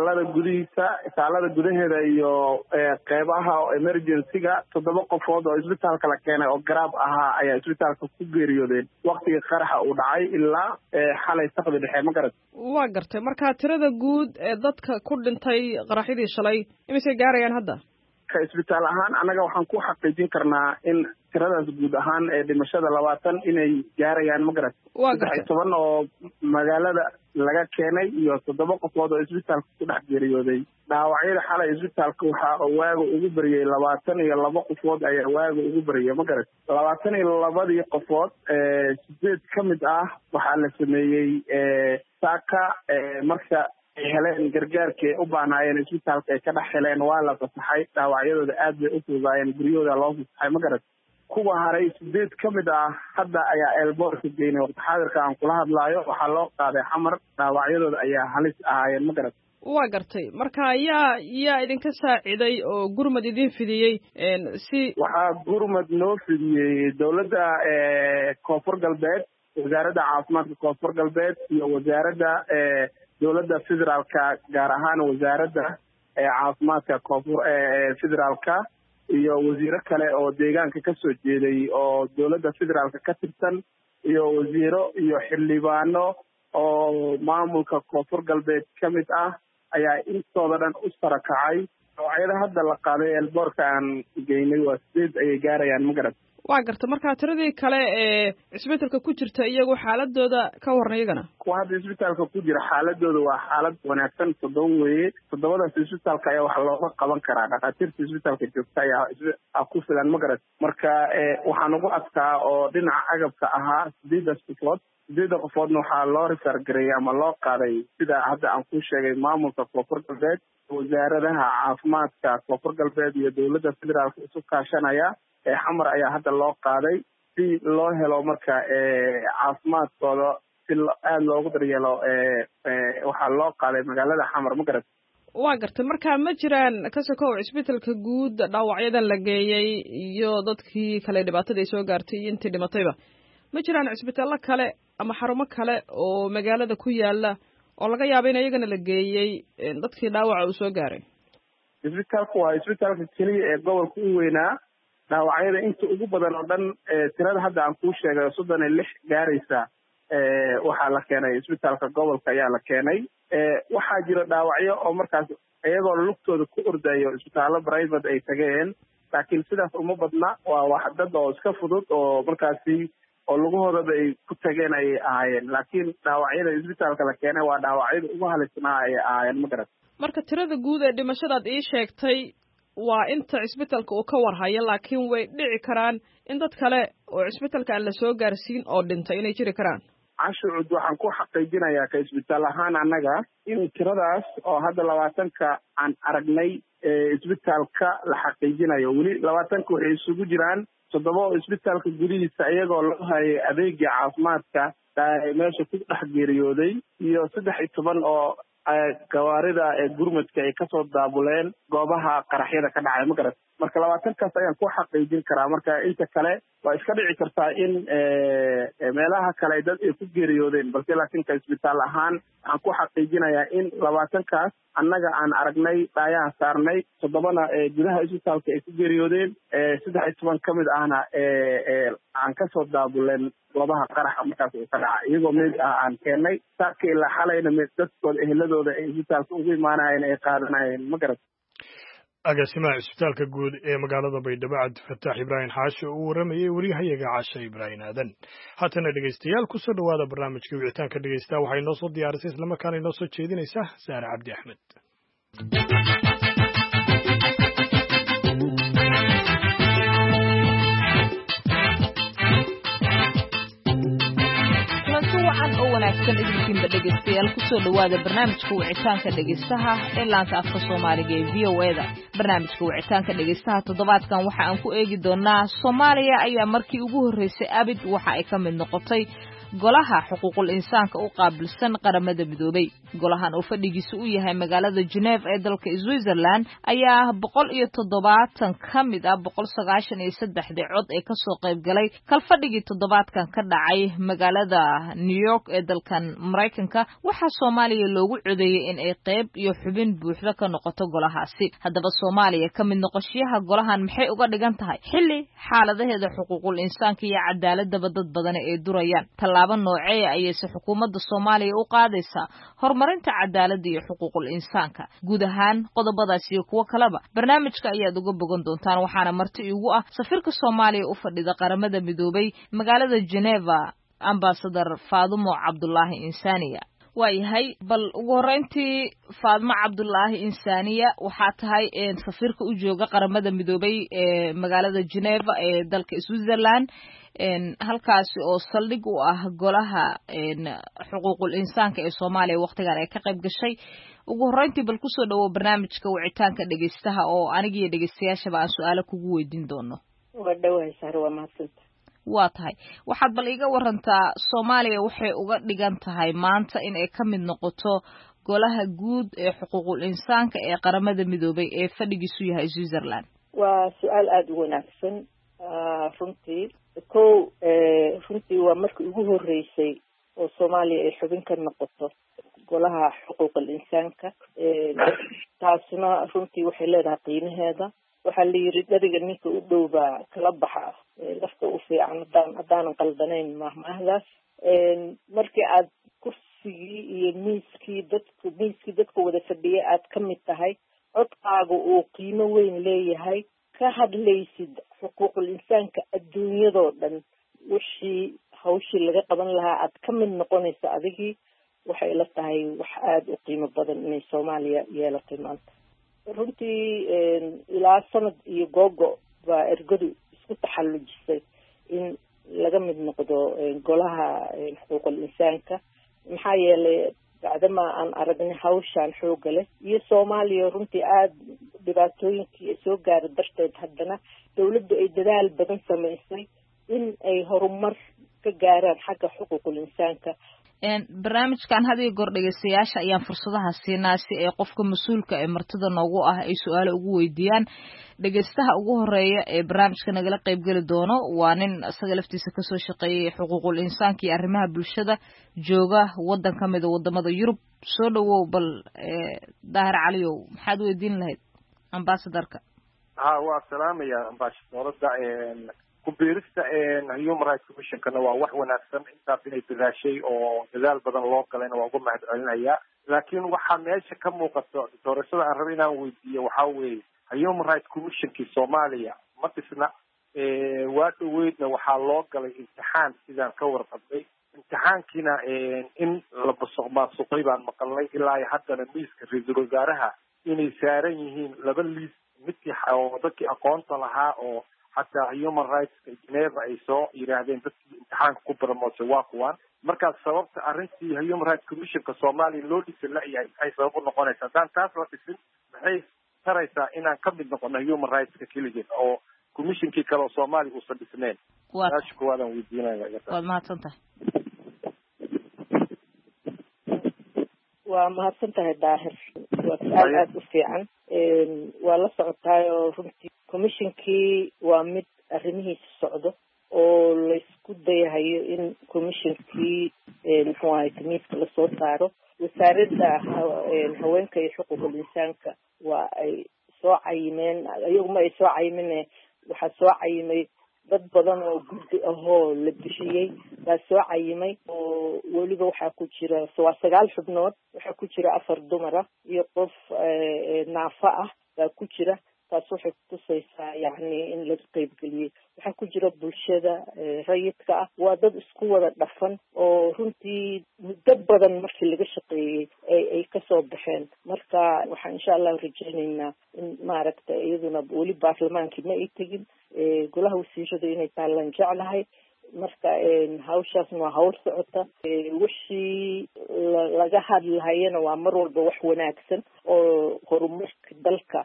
saalada gudaheeda iyo qeybaha emergency-ga 7 qofood oo isbitaalka la keenay oo garaab ahaa ayaa isbitaalka ku geeriyoodeen waqtigii qaraxa uu dhacay ilaa xalay saqdi dhexe ma garad waa gartay marka tirada guud ee dadka ku dhintay qaraxyadii shalay imisay gaarayaan hadda ka isbitaal ahaan annaga waxaan ku xaqiijin karnaa in tiradaas guud ahaan ee dhimashada 20 inay gaarayaan ma garad 13 oo magaalada laga keenay iyo 7 qofood oo isbitaalka ku dhex geeriyooday dhaawacyada xalay isbitaalka waxaa waaga ugu bariyay 22 qofood ayaa waaga ugu bariyay ma garad 22 qofood 8 ka mid ah waxaa la sameeyey saaka marka ay heleen gargaarkii u baanaayeen isbitaalka ay ka dhex heleen waa la fasaxay dhaawacyadooda aad bay u fududaayeen guryahooda loo fasaxay ma garad kuwa haray 8 ka mid ah hadda ayaa elboorka geynay waqti xaadirka aan kula hadlaayo waxaa loo qaaday xamar dhaawacyadooda ayaa halis ahaayeen ma garad waa gartay marka yaa idinka saaciday oo gurmad idin fidiyey si waxaa gurmad noo fidiyey dowladda koonfur galbeed wasaaradda caafimaadka koonfur galbeed iyo wasaaradda dowladda federaalka gaar ahaan wasaaradda caafimaadka koonfur federaalka iyo wasiiro kale oo deegaanka ka soo jeeday oo dowladda federaalka ka tirsan iyo wasiiro iyo xildhibaano oo maamulka koonfur galbeed ka mid ah ayaa intooda dhan u sarakacay dhaawacyada hadda la qaaday elboorka aan geynay waa 8 ayay gaarayaan ma garad waa garta marka tiradii kale ee isbitaalka ku jirta iyagu xaaladooda ka warran iyagana kuwa hadda isbitaalka ku jira xaaladooda waa xaalad wanaagsan 7 weeye 7daas isbitaalka ayaa wax looga qaban karaa dhakhaatiirta isbitaalka joogta ayaa ku filan ma garad marka waxaan ugu adkaa oo dhinaca agabka ahaa 8 qofoodna waxaa loo refer gareeyay ama loo qaaday sida hadda aan ku sheegay maamulka koonfur galbeed wasaaradaha caafimaadka koonfur galbeed iyo dowladda federaalka isu kaashanaya xamar ayaa hadda loo qaaday si loo helo marka caafimaadkooda si aada loogu daryeelo waxaa loo qaaday magaalada xamar ma garad waa gartay marka ma jiraan ka sokow cisbitaalka guud dhaawacyadan la geeyey iyo dadkii kale dhibaatada ay soo gaartay iyo intii dhimatayba ma jiraan cisbitaallo kale ama xarumo kale oo magaalada ku yaala oo laga yaabo in iyagana la geeyey dadkii dhaawaca uu soo gaaray isbitaalku waa isbitaalka keliya ee gobolka u weynaa dhaawacyada inta ugu badan oo dhan tirada hadda aan kuu sheegay 36 gaaraysa waxaa la keenay isbitaalka gobolka ayaa la keenay waxaa jira dhaawacyo oo markaas iyagoo lugtooda ku ordayo isbitaallo private ay tageen laakiin sidaas uma badna waa wax dad oo iska fudud oo markaasi oo lugahoodaba ay ku tageen ayay ahaayeen laakiin dhaawacyada isbitaalka la keenay waa dhaawacyada ugu halisnaa ayay ahaayeen ma garad marka tirada guud ee dhimashadaad ii sheegtay waa inta cisbitaalka uu ka warhayo laakiin way dhici karaan in dad kale oo cisbitaalka aan la soo gaarsiin oo dhintay inay jiri karaan cashucud waxaan ku xaqiijinayaa ka isbitaal ahaan annaga in tiradaas oo hadda 20ka aan aragnay isbitaalka la xaqiijinayo weli 20 waxay isugu jiraan 7 oo isbitaalka gudihiisa iyagoo loo hayay adeegga caafimaadka meesha ku dhex geeriyooday iyo 13 oo gawaarida gurmadka ay kasoo daabuleen goobaha qaraxyada ka dhacay ma garat marka 20kaas ayaan ku xaqiijin karaa marka inta kale waa iska dhici kartaa in meelaha kale dad ay ku geeriyoodeen balse laakiin ka isbitaal ahaan waxaan ku xaqiijinayaa in 20kaas annaga aan aragnay dhaayaha saarnay 7na gudaha isbitaalka ay ku geeriyoodeen 13 kamid ahna aan kasoo daabuleen goobaha qaraxa markaas uu ka dhacay iyagoo mid aan keenay saaka ilaa xalayna dadkooda eheladooda ay isbitaalka ugu imaanayeen ay qaadanayeen ma garat agaasimaha isbitaalka guud ee magaalada baydhabo cabdifataax ibraahim xaashi oo uu waramayay wariyahayaga cashe ibraahim aadan haatana dhegeystayaal kusoo dhawaada barnaamijka wicitaanka dhegeysta waxay noo soo diyaarisay islamarkaana inoo soo jeedinaysaa saare cabdi axmed wacan oo wanaagsan idinkiinba dhegeystayaal kusoo dhawaada barnaamijka wicitaanka dhegeystaha ee laanta afka soomaaliga ee VOA-da barnaamijka wicitaanka dhegeystaha toddobaadkan waxa aan ku eegi doonaa Soomaaliya ayaa markii ugu horeysay abid waxa ay ka mid noqotay golaha xuquuqul insaanka u qaabilsan qaramada midoobay golahan oo fadhigiisu u yahay magaalada Geneva ee dalka Switzerland ayaa 170 kamid ah 193 cod ee ka soo qayb galay kal fadhigii toddobaadkan ka dhacay magaalada New York ee dalkan Mareykanka waxa Soomaaliya loogu codeeyay in ay qayb iyo xubin buuxda ka noqoto golahaasi haddaba Soomaaliya ka mid noqoshiyaha golahan maxay uga dhigan tahay xilli xaaladaheeda xuquuqul insaanka iyo cadaaladda dad badan ay durayaan tallaabo noocee ayay xukuumadda Soomaaliya u qaadaysaa horumarinta cadaaladda iyo xuquuqul insaanka guud ahaan qodobadaas iyo kuwa kaleba barnaamijka ayaad uga bogan doontaan waxaana marti ugu ah safiirka Soomaaliya u fadhida qaramada midoobay magaalada Geneva ambassador Faadumo Cabdullaahi Insaaniya waayahay bal ugu horeyntii Faadumo Cabdullaahi Insaaniya waxaa tahay safiirka u jooga qaramada midoobay ee magaalada Geneva ee dalka Switzerland halkaasi oo saldhig u ah golaha xuquuqul insaanka ee Soomaaliya waqtigan ay ka qayb gashay ugu horeyntii bal kusoo dhawo barnaamijka wicitaanka dhegeystaha oo aniga iyo dhegeystayaashaba aan su'aalo kugu weydiin doono waa dhawahay saar waa mahadsantahay waa tahay waxaad bal iga warantaa Soomaaliya waxay uga dhigan tahay maanta in ay ka mid noqoto golaha guud ee xuquuqul insaanka ee qaramada midoobay ee fadhigiisu yahay Switzerland waa su'aal aad u wanaagsan runtii runtii waa markii ugu horeysay oo Soomaaliya ay xubin ka noqoto golaha xuquuqul insaanka taasna runtii waxay leedahay qiimaheeda waxaa la yiri dariga ninka u dhow baa kala baxa lafta u fiican haddaanan qaldanayn mahmahdaas markii aad kursigii iyo miiskii dadka wada fadhiya aad ka mid tahay codkaaga uu qiimo weyn leeyahay ka hadlaysid xuquuqul insaanka adduunyadoo dhan wixii hawshii laga qaban lahaa aad ka mid noqonaysa adigii waxay la tahay wax aada u qiimo badan inay Soomaaliya yeelatay maanta runtii ilaa sanad iyo googo baa ergadu isku taxallujisay in laga mid noqdo golaha xuquuqul insaanka maxaa yeelay bacdama aan aragnay hawshaan xooga leh iyo Soomaaliya runtii aad dhibaatooyinkii soo gaaray darteed haddana dawladdu ay dadaal badan samaysay in ay horumar ka gaaraan xagga xuquuqul insaanka barnaamijkan hadiyo goor dhegeystayaasha ayaan fursadaha siinaa si ay qofka mas-uulka ee martida noogu ah ay su'aalo ugu weydiiyaan dhegeystaha ugu horeeya ee barnaamijka nagala qaybgeli doono waa nin isaga laftiisa kasoo shaqeeyay xuquuqul insaanka iyo arrimaha bulshada jooga waddan ka mid a wadamada Yurub soo dhawow bal Daahir Caliyow maxaad weydiin lahayd ambassadorka waa salaamaya ambassadorada ku biirista Human Rights Commission-kana waa wax wanaagsan intaas inay dadaashay oo dadaal badan loo galayna waa uga mahadcelinayaa laakiin waxaa meesha ka muuqato doorashada aan rabay inaan weydiiyo waxaa weeye Human Rights Commission-kii Soomaaliya ma dhisna waa dhaweydna waxaa loo galay imtixaan sidaan ka warqabay imtixaankiina in la maasuqay baan maqalnay ilaa haddana miiska ra-iisul wasaaraha inay saaran yihiin 2 liis midkii oo dadkii aqoonta lahaa oo حتى Human Rights Geneva ay soo yiraahdeen dadkii imtixaanka ku barmoosay waa kuwan markaas sababta arrintii Human Rights Commission ka Soomaaliya loo dhisay la yahay ay sabab u noqonaysaa dan taas la dhisin maxay taraysaa inaan ka mid noqono human rightska keligeed oo commissionkii kale oo Soomaaliya uusan dhisnayn. Taas kuwaadan weydiinaya. Waad mahadsantahay. waa mahadsantahay daahir. waa su'aal aad u fiican. waa la socotaayo runtii commissionkii waa mid arrimihiisa socdo oo laysku dayahayo in commissionkii muxuu ahay tamiiska lasoo saaro. wasaaradda haweenka iyo xuquuqul insaanka waa ay soo cayimeen, iyaguma ay soo cayimeen, waxaa soo cayimay dad badan oo guddi ahoo la bixiyey baa soo cayimay oo weliba waxaa ku jira waa 9 xubnood, waxaa ku jira 4 dumar ah iyo qof naafa ah baa ku jira. taas waxay kutusaysaa yacni in laga qaybgeliyey. waxaa ku jira bulshada rayidka ah, waa dad isku wada dhafan oo runtii muddo badan markii laga shaqeeyey ay kasoo baxeen. marka waxaan insha allah rajaynaynaa in maaragta iyaduna weli baarlamaankii ma ay tegin, golaha wasiirada inay taalaan jeclahay. marka hawshaasna waa hawl socota. wixii laga hadlahayana waa mar walba wax wanaagsan oo horumarka dalka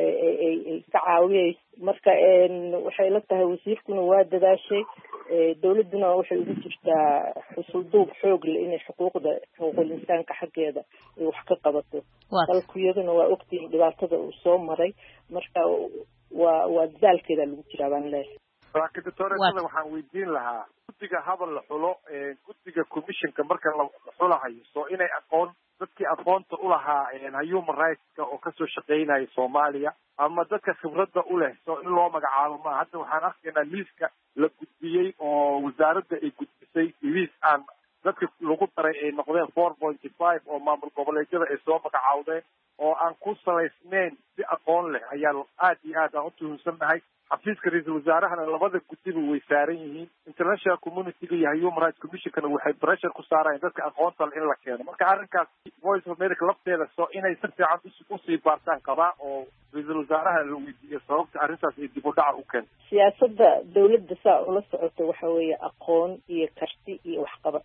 ay ka caawiyayso. marka waxay la tahay wasiirkuna waa dadaashay, dawladduna waxay ugu jirtaa xusulduub xoog leh inay xuquuqul insaanka xaggeeda ay wax ka qabato. dalkuyaduna waa ogtihiin dhibaatada uu soo maray, marka waa dadaalkeeda lagu jiraa baan leeyahay. laakiin doctorada waxaan weydiin lahaa guddiga habal la xulo guddiga commissionka marka la xulahayo soo inay dadkii aqoonta u lahaa human rightska oo kasoo shaqeynaya Soomaaliya ama dadka khibradda u leh soo in loo magacaabo ma. hadda waxaan arkaynaa liiska la gudbiyey oo wasaaradda ay gudbisay liis aan dadka lagu daray ay noqdeen 4.5 oo maamul goboleedyada ay soo magacaawdeen oo aan ku salaysnayn si aqoon leh ayaa aad iyo aad aan u tuhunsannahay. xafiiska ra-iisul wasaarahana labada guddiba way saaran yihiin. international community-ga iyo human rights commissionkana waxay pressure ku saarayaan dadka aqoonta in la keeno. marka arrinkaas voice of America lafteeda soo inay si fiican usii baartaan qabaa oo ra-iisul wasaaraha la weydiiyo sababta arrintaas ay dib u dhaca u keento. siyaasadda dawladda saa ula socota waxa weeye aqoon iyo karti iyo waxqabad.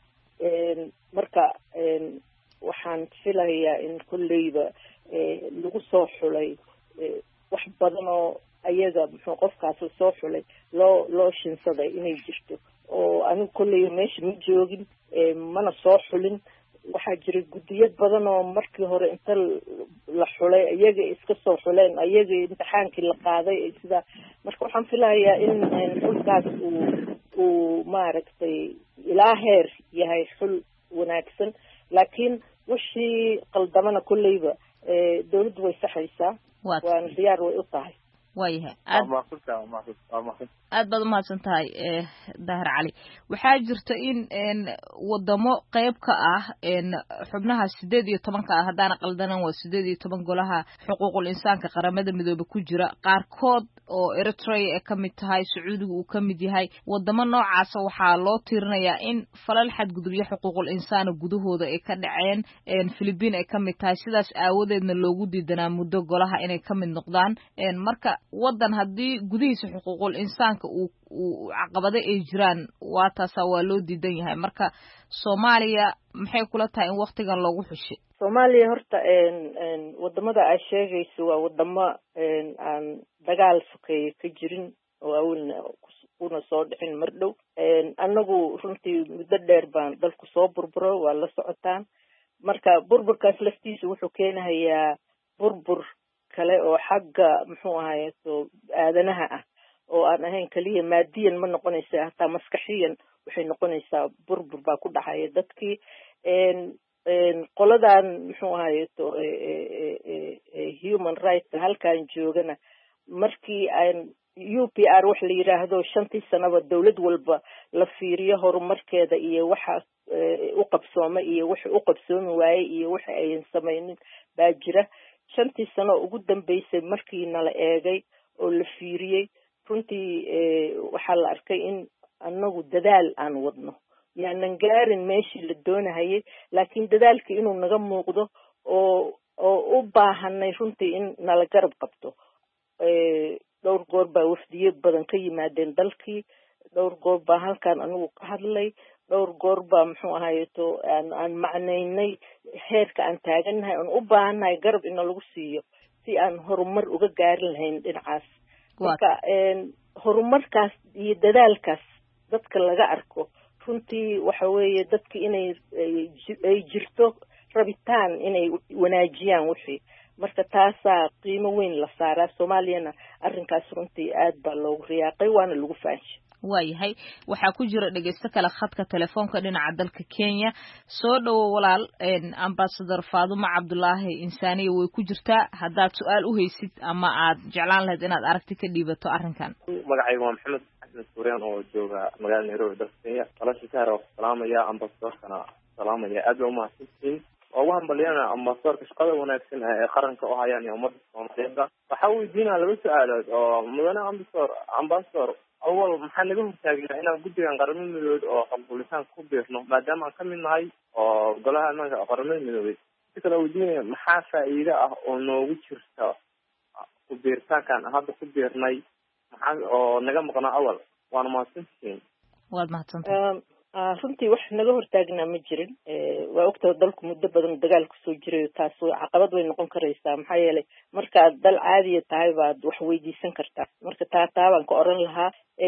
marka waxaan filayaa in kolleyba lagu soo xulay wax badan oo ayaga muxuu qofkaas soo xulay loo shinsaday inay jirto oo anigu kolley meesha ma joogin, mana soo xulin. waxaa jira guddiyo badan oo markii hore inta la xulay ayaga iska soo xuleen, ayaga imtixaankii la qaaday sida. marka waxaan filayaa in xulkaas uu maaragtay ilaa heer yahay xul wanaagsan. laakiin wixii qaldamana kolleyba dawladdu way saxaysaa, waana diyaar way u tahay. waayahay aad baad umahadsan tahay daahir cali. waxaa jirta in wadamo qayb ka ah xubnaha 18 ah haddaana qaldanan waa 18 golaha xuquuqul insaanka qaramada midoobe ku jira, qaarkood oo Eritrea ay ka mid tahay, Sacuudiga uu ka mid yahay. wadamo noocaasa waxaa loo tiirinayaa in falal xadgudubyo xuquuqul insaana gudahooda ay ka dhaceen. Philippines ay ka mid tahay, sidaas aawadeedna loogu diidanaa muddo golaha inay ka mid noqdaan. marka wadan haddii gudihiisa xuquuqul insaanka uu caqabado ay jiraan waa taasaa waa loo diidan yahay. marka Soomaaliya maxay kula tahay in waqtigan loogu xushay? Soomaaliya horta wadamada ay sheegayso waa wadamo aan dagaal sokeeye ka jirin oo awalna kuna soo dhicin mar dhow. anagu runtii muddo dheer baan dalku soo burburo, waa la socotaan. marka burburkaas laftiisa wuxuu keenayaa burbur kale oo xagga muxuu ahaye soo aadanaha ah oo aan ahayn kaliya maadiyan ma noqonaysa, hataa maskaxiyan waxay noqonaysaa burbur baa ku dhacaya dadkii. qoladan muxuu ahaye to human rights halkan joogana markii aan UPR wax la yiraahdo 5 sanaba dawlad walba la fiiriyo horumarkeeda iyo waxa u qabsooma iyo waxa u qabsoomi waayay iyo waxa ay sameeyeen baa jira. 5 sano ugu dambeysay markii nala eegay oo la fiiriyay runtii waxaa la arkay in anagu dadaal aan wadno, yaanan gaarin meeshii la doonayay, laakiin dadaalkii inuu naga muuqdo oo u baahanay runtii in nala garab qabto. dhowr goor baa wafdiyo badan ka yimaadeen dalkii, dhowr goor baa halkan anigu ka hadlay, dhowr goor baa muxuu ahaye to aan macnaynay heerka aan taagannahay, aan u baahannahay garab in lagu siiyo si aan horumar uga gaarin lahayn dhinacaas marka horumarkaas iyo dadaalkaas dadka laga arko runtii waxa weeye dadka inay ay jirto rabitaan inay wanaajiyaan wixii marka taasaa qiimo weyn la saaraa soomaaliyana arrinkaas runtii aad baa loogu riyaaqay waana lagu faanshay waayahay waxaa ku jira dhegeysto kale khadka telefoonka dhinaca dalka Kenya soo dhawo walaal ambassador Faadumo Cabdulaahi Insaaniye way ku jirtaa haddaad su'aal u haysid ama aad jeclaan lahayd inaad aragti ka dhiibato arrinkan magacaygu waa Maxamed Axmed Suuriyaan oo jooga magaalada Nairobi dalka Kenya walaasha ka haro salaamaya ambassadorkana salaamaya aad u mahadsantiin oo waxaan baliyana ambassadorka shaqada wanaagsan ee qaranka u hayaan iyo ummadda Soomaaliyeed waxa uu diinaa laba su'aalood oo mudane ambassador awal maxaa naga hortaagnaa inaan guddigan qaramada midoobay oo xogbulitaan ku biirno maadaama aan ka mid nahay oo golaha ammaanka qaramada midoobay si kale weydiinaya maxaa faa'iido ah oo noogu jirta ku biiritaankan hadda ku biirnay maxaa oo naga maqnaa awal waana mahadsantihiin waad mahadsantahay runtii wax naga hortaagnaa ma jirin waa ogtahay dalku muddo badan dagaal kusoo jirayo taas caqabad way noqon karaysaa maxaa yeelay markaad dal caadiya tahay baad wax weydiisan kartaa marka taa baan ka oran lahaa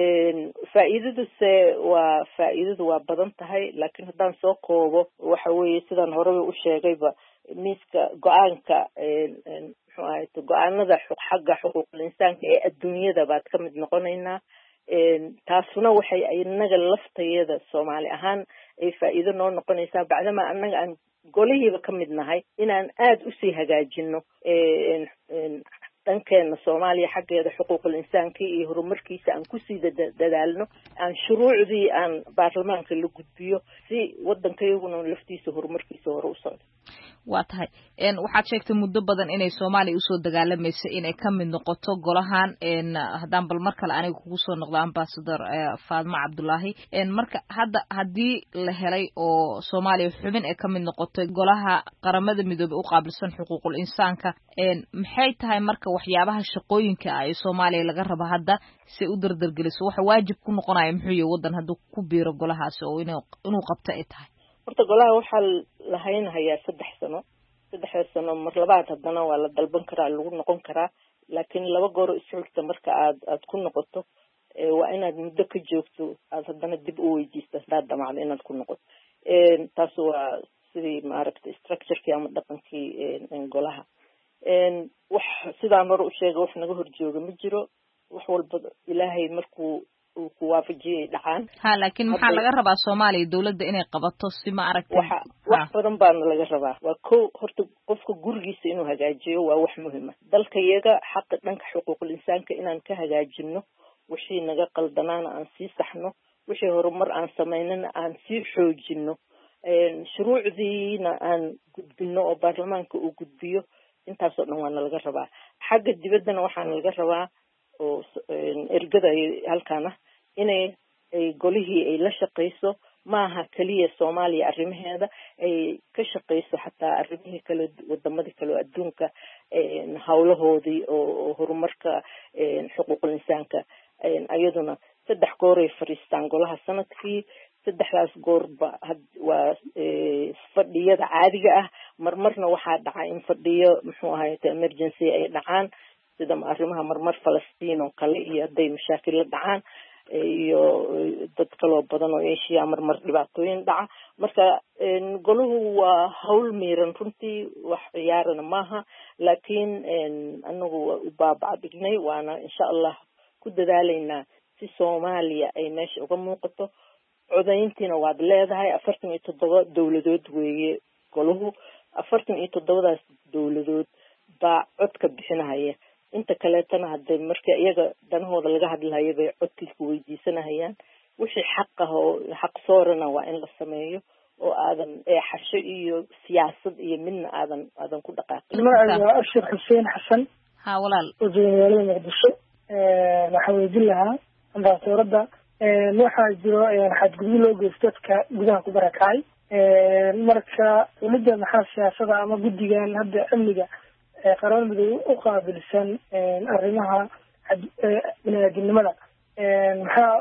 faa'iidadu waa badan tahay laakiin haddaan soo koobo waxa weeye sidaan horeba u sheegayba miiska go-aanka muxuu ahayd go-aanada xagga xuquuqul insaanka ee adduunyada baad ka mid noqonaynaa taasuna waxay inaga laftayada Soomaali ahaan ay faa'iido noo noqonaysaa bacdama annaga aan golihiiba ka mid nahay inaan aad u sii hagaajino dhankeena Soomaaliya xaggeeda xuquuqul insaanka iyo horumarkiisa aan ku sii dadaalno aan shuruucdii aan baarlamaanka la gudbiyo si waddankayaguna laftiisa horumarkiisa hore u socdo waa tahay waxaad sheegtay muddo badan inay Soomaaliya usoo dagaalamayso inay ka mid noqoto golahan haddaan bal mar kale aniga kugu soo noqdo ambassador Faadumo Cabdulaahi marka hadda haddii la helay oo Soomaaliya xubin ay ka mid noqotay golaha qaramada midoobay u qaabilsan xuquuqul insaanka maxay tahay marka waxyaabaha shaqooyinka ah ee Soomaaliya laga rabo hadda si u dardargeliso waxa waajib ku noqonaya muxuu yahay waddan hadduu ku biiro golahaas oo inuu qabto ay tahay horta golaha waxaa la haynayaa 3 sano mar labaad haddana waa la dalban karaa lagu noqon karaa laakiin 2 goor isxigta marka aad ku noqoto waa inaad muddo ka joogto aad haddana dib u weydiisto hadaad damacdo inaad ku noqoto taas waa sidii maaragtay structure-kii ama dhaqankii golaha wax sidaan hore u sheegay wax naga horjooga ma jiro wax walba ilaahay markuu uu ku waafajiyay dhacaan laakiin maxaa laga rabaa Soomaaliya dawladda inay qabato si ma aragtay wax badan baa laga rabaa waa horta qofka gurigiisa inuu hagaajiyo waa wax muhiim ah dalka iyaga xaq dhanka xuquuqul insaanka inaan ka hagaajino wixii naga qaldanaana aan sii saxno wixii horumar aan sameynana aan sii xoojino shuruucdiina aan gudbino oo baarlamaanka uu gudbiyo intaasoo dhan waana laga rabaa xagga dibaddana waxaana laga rabaa oo ergada halkaana inay golihii ay la shaqayso maaha kaliya Soomaaliya arrimaheeda ay ka shaqayso xataa arrimihii kale wadamadii kale adduunka hawlahoodii oo horumarka xuquuqul insaanka ayaduna 3 goor ay fariistaan golaha sanadkii 3daas goorba waa fadhiyada caadiga ah marmarna waxaa dhacay in fadhiyo muxuu ahayd emergency ay dhacaan sida arrimaha marmar Falastiin oo kale iyo haday mashaakil dhacaan iyo dad kale badan oo Asia marmar dhibaatooyin dhaca marka goluhu waa hawl miiran runtii wax ciyaarana maaha laakiin anagu u baabacdignay waana insha Allah ku dadaalaynaa si Soomaaliya ay meesha uga muuqato codayntiina waad leedahay 47 dawladood weeye goluhu 47daas dawladood baa codka bixinaya inta kaleetana hadday marka iyaga danahooda laga hadlayo bay codkiisa weydiisanayaan wixii xaq ah oo xaq soorana waa in la sameeyo oo aadan xasho iyo siyaasad iyo midna aadan ku dhaqaaqin magacayga waa Ashir Xuseen Xasan walaal wasiirada Muqdisho waxa weydiin lahaa ambassadorada waxaa jiro xadgudub loo geysto dadka gudaha ku barakacay marka dawladda maxaa siyaasada ama guddigan hadda amniga qaramada midoobay u qaabilsan arrimaha bini'aadanimada maxaa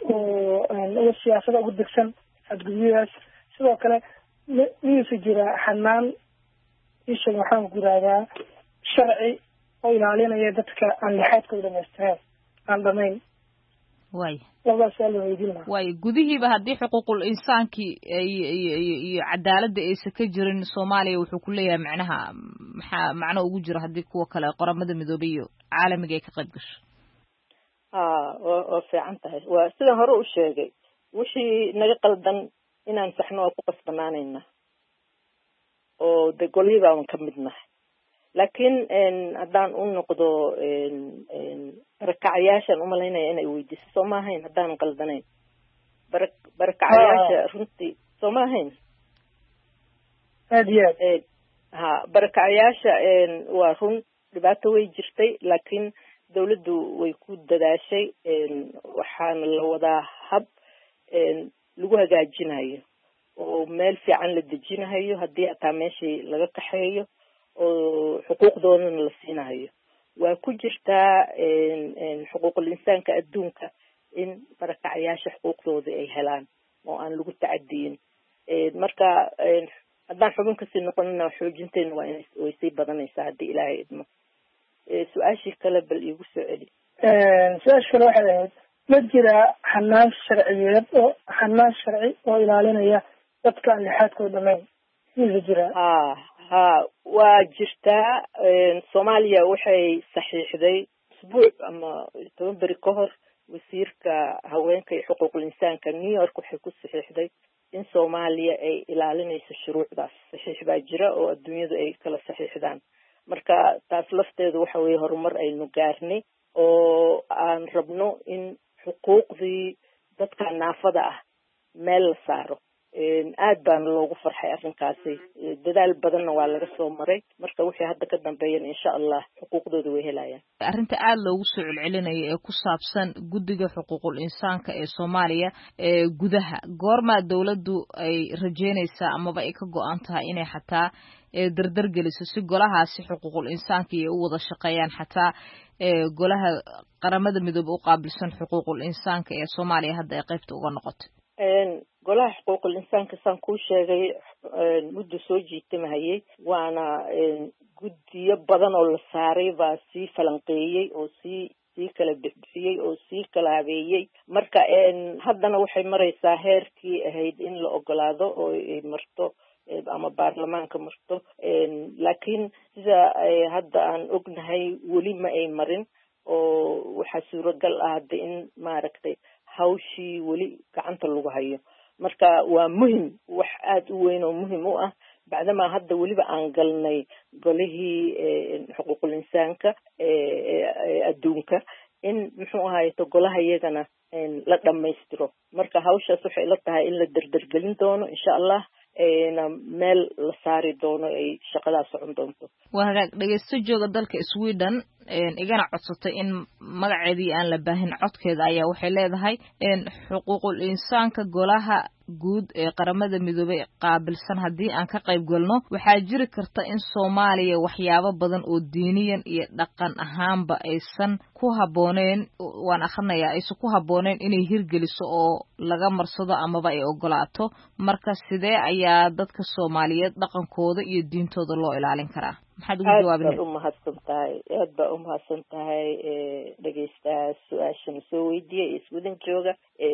uga siyaasada ugu degsan xadgudubyadaas sidoo kale miyuusa jira xanaan isha waxaan ku yidhahdaa sharci oo ilaalinaya dadka aan lixaadkooda dhamaystireen aan dhamayn way labadaas waa la weydiin lahaa way gudihiiba haddii xuquuqul insaankii iyo cadaaladda aysan ka jirin Soomaaliya wuxuu ku leeyahay macnaha maxaa macno ugu jira haddii kuwa kale qoramada midoobay iyo caalamiga ay ka qayb gasho oo fiican tahay waa sida hore u sheegay wixii naga qaldan inaan saxno oo ku qasbanaanayna oo de golliba aan ka mid nahay laakiin haddaan u noqdo barakacayaashan umalaynaya inay weydiiso soo ma ahayn haddaan qaldanayn barakacayaasha runtii soo ma ahayn aad iyo aad barakacayaasha waa run dhibaato way jirtay laakiin dawladdu way ku dadaashay waxaana la wadaa hab lagu hagaajinayo oo meel fiican la dejinayo haddii ataa meeshii laga kaxeeyo oo xuquuqdoodana la siinayo waa ku jirtaa xuquuqul insaanka adduunka in barakacayaasha xuquuqdooda ay helaan oo aan lagu tacadiyin marka haddaan xubin kasii noqonina xoojinteena waa way sii badanaysaa haddii ilaahay idmo su-aashii kale bal iigu soo celi su-aasha kale waxay ahayd ma jiraa xanaan sharci oo ilaalinaya dadka aan lixaadkooda dhamayn misa jiraa waa jirtaa Soomaaliya waxay saxiixday usbuuc ama 10 beri ka hor wasiirka haweenka iyo xuquuqul insaanka New York waxay ku saxiixday in Soomaaliya ay ilaalinayso shuruucdaas saxiix baa jira oo adduunyadu ay kala saxiixdaan marka taas lafteedu waxa weeye horumar aynu gaarnay oo aan rabno in xuquuqdii dadka naafada ah meel la saaro aad baan loogu farxay arrinkaasi dadaal badanna waa laga soo maray marka wixii hadda ka dambeeyana insha Allah xuquuqdooda way helayaan arrinta aad loogu soo celcelinayo ee ku saabsan guddiga xuquuqul insaanka ee Soomaaliya ee gudaha goorma dawladdu ay rajeynaysaa amaba ay ka go'an tahay inay xataa dardar geliso si golahaasi xuquuqul insaanka ay u wada shaqeeyaan xataa golaha qaramada midoobay u qaabilsan xuquuqul insaanka ee Soomaaliya hadda ay qaybta uga noqotay golaha xuquuqul insaanka saan kuu sheegay muddo soo jiitamahayay waana guddiyo badan oo la saaray baa sii falanqeeyey oo sii kala bixbixiyey oo sii kala habeeyey marka haddana waxay maraysaa heerkii ahayd in la ogolaado oo ay marto ama baarlamaanka marto laakiin sida hadda aan ognahay weli ma ay marin oo waxaa suuragal ah hadda in maaragtay hawshii weli gacanta lagu hayo marka waa muhim wax aad u weyn oo muhim u ah bacdama hadda weliba aan galnay golihii xuquuqul insaanka adduunka in muxuu ahaayeto golaha iyagana la dhammaystiro marka hawshaas waxay la tahay in la derdergelin doono insha Allah meel la saari doono ay shaqadaas socon doonto waa hagaag dhageysto jooga dalka Sweden igana codsatay in magaceedii aan la baahin codkeeda ayaa waxay leedahay xuquuqul insaanka golaha guud ee qaramada midoobay qaabilsan haddii aan ka qayb galno waxaa jiri karta in Soomaaliya waxyaabo badan oo diiniyan iyo dhaqan ahaanba aysan ku habooneen waan akhrinayaa aysan ku habooneen inay hirgeliso oo laga marsado amaba ay ogolaato marka sidee ayaa dadka Soomaaliyeed dhaqankooda iyo diintooda loo ilaalin karaa maxaad ugu jawaabinaysaa aad baa u mahadsan tahay dhageystaha su-aashan soo weydiiyey Sweden jooga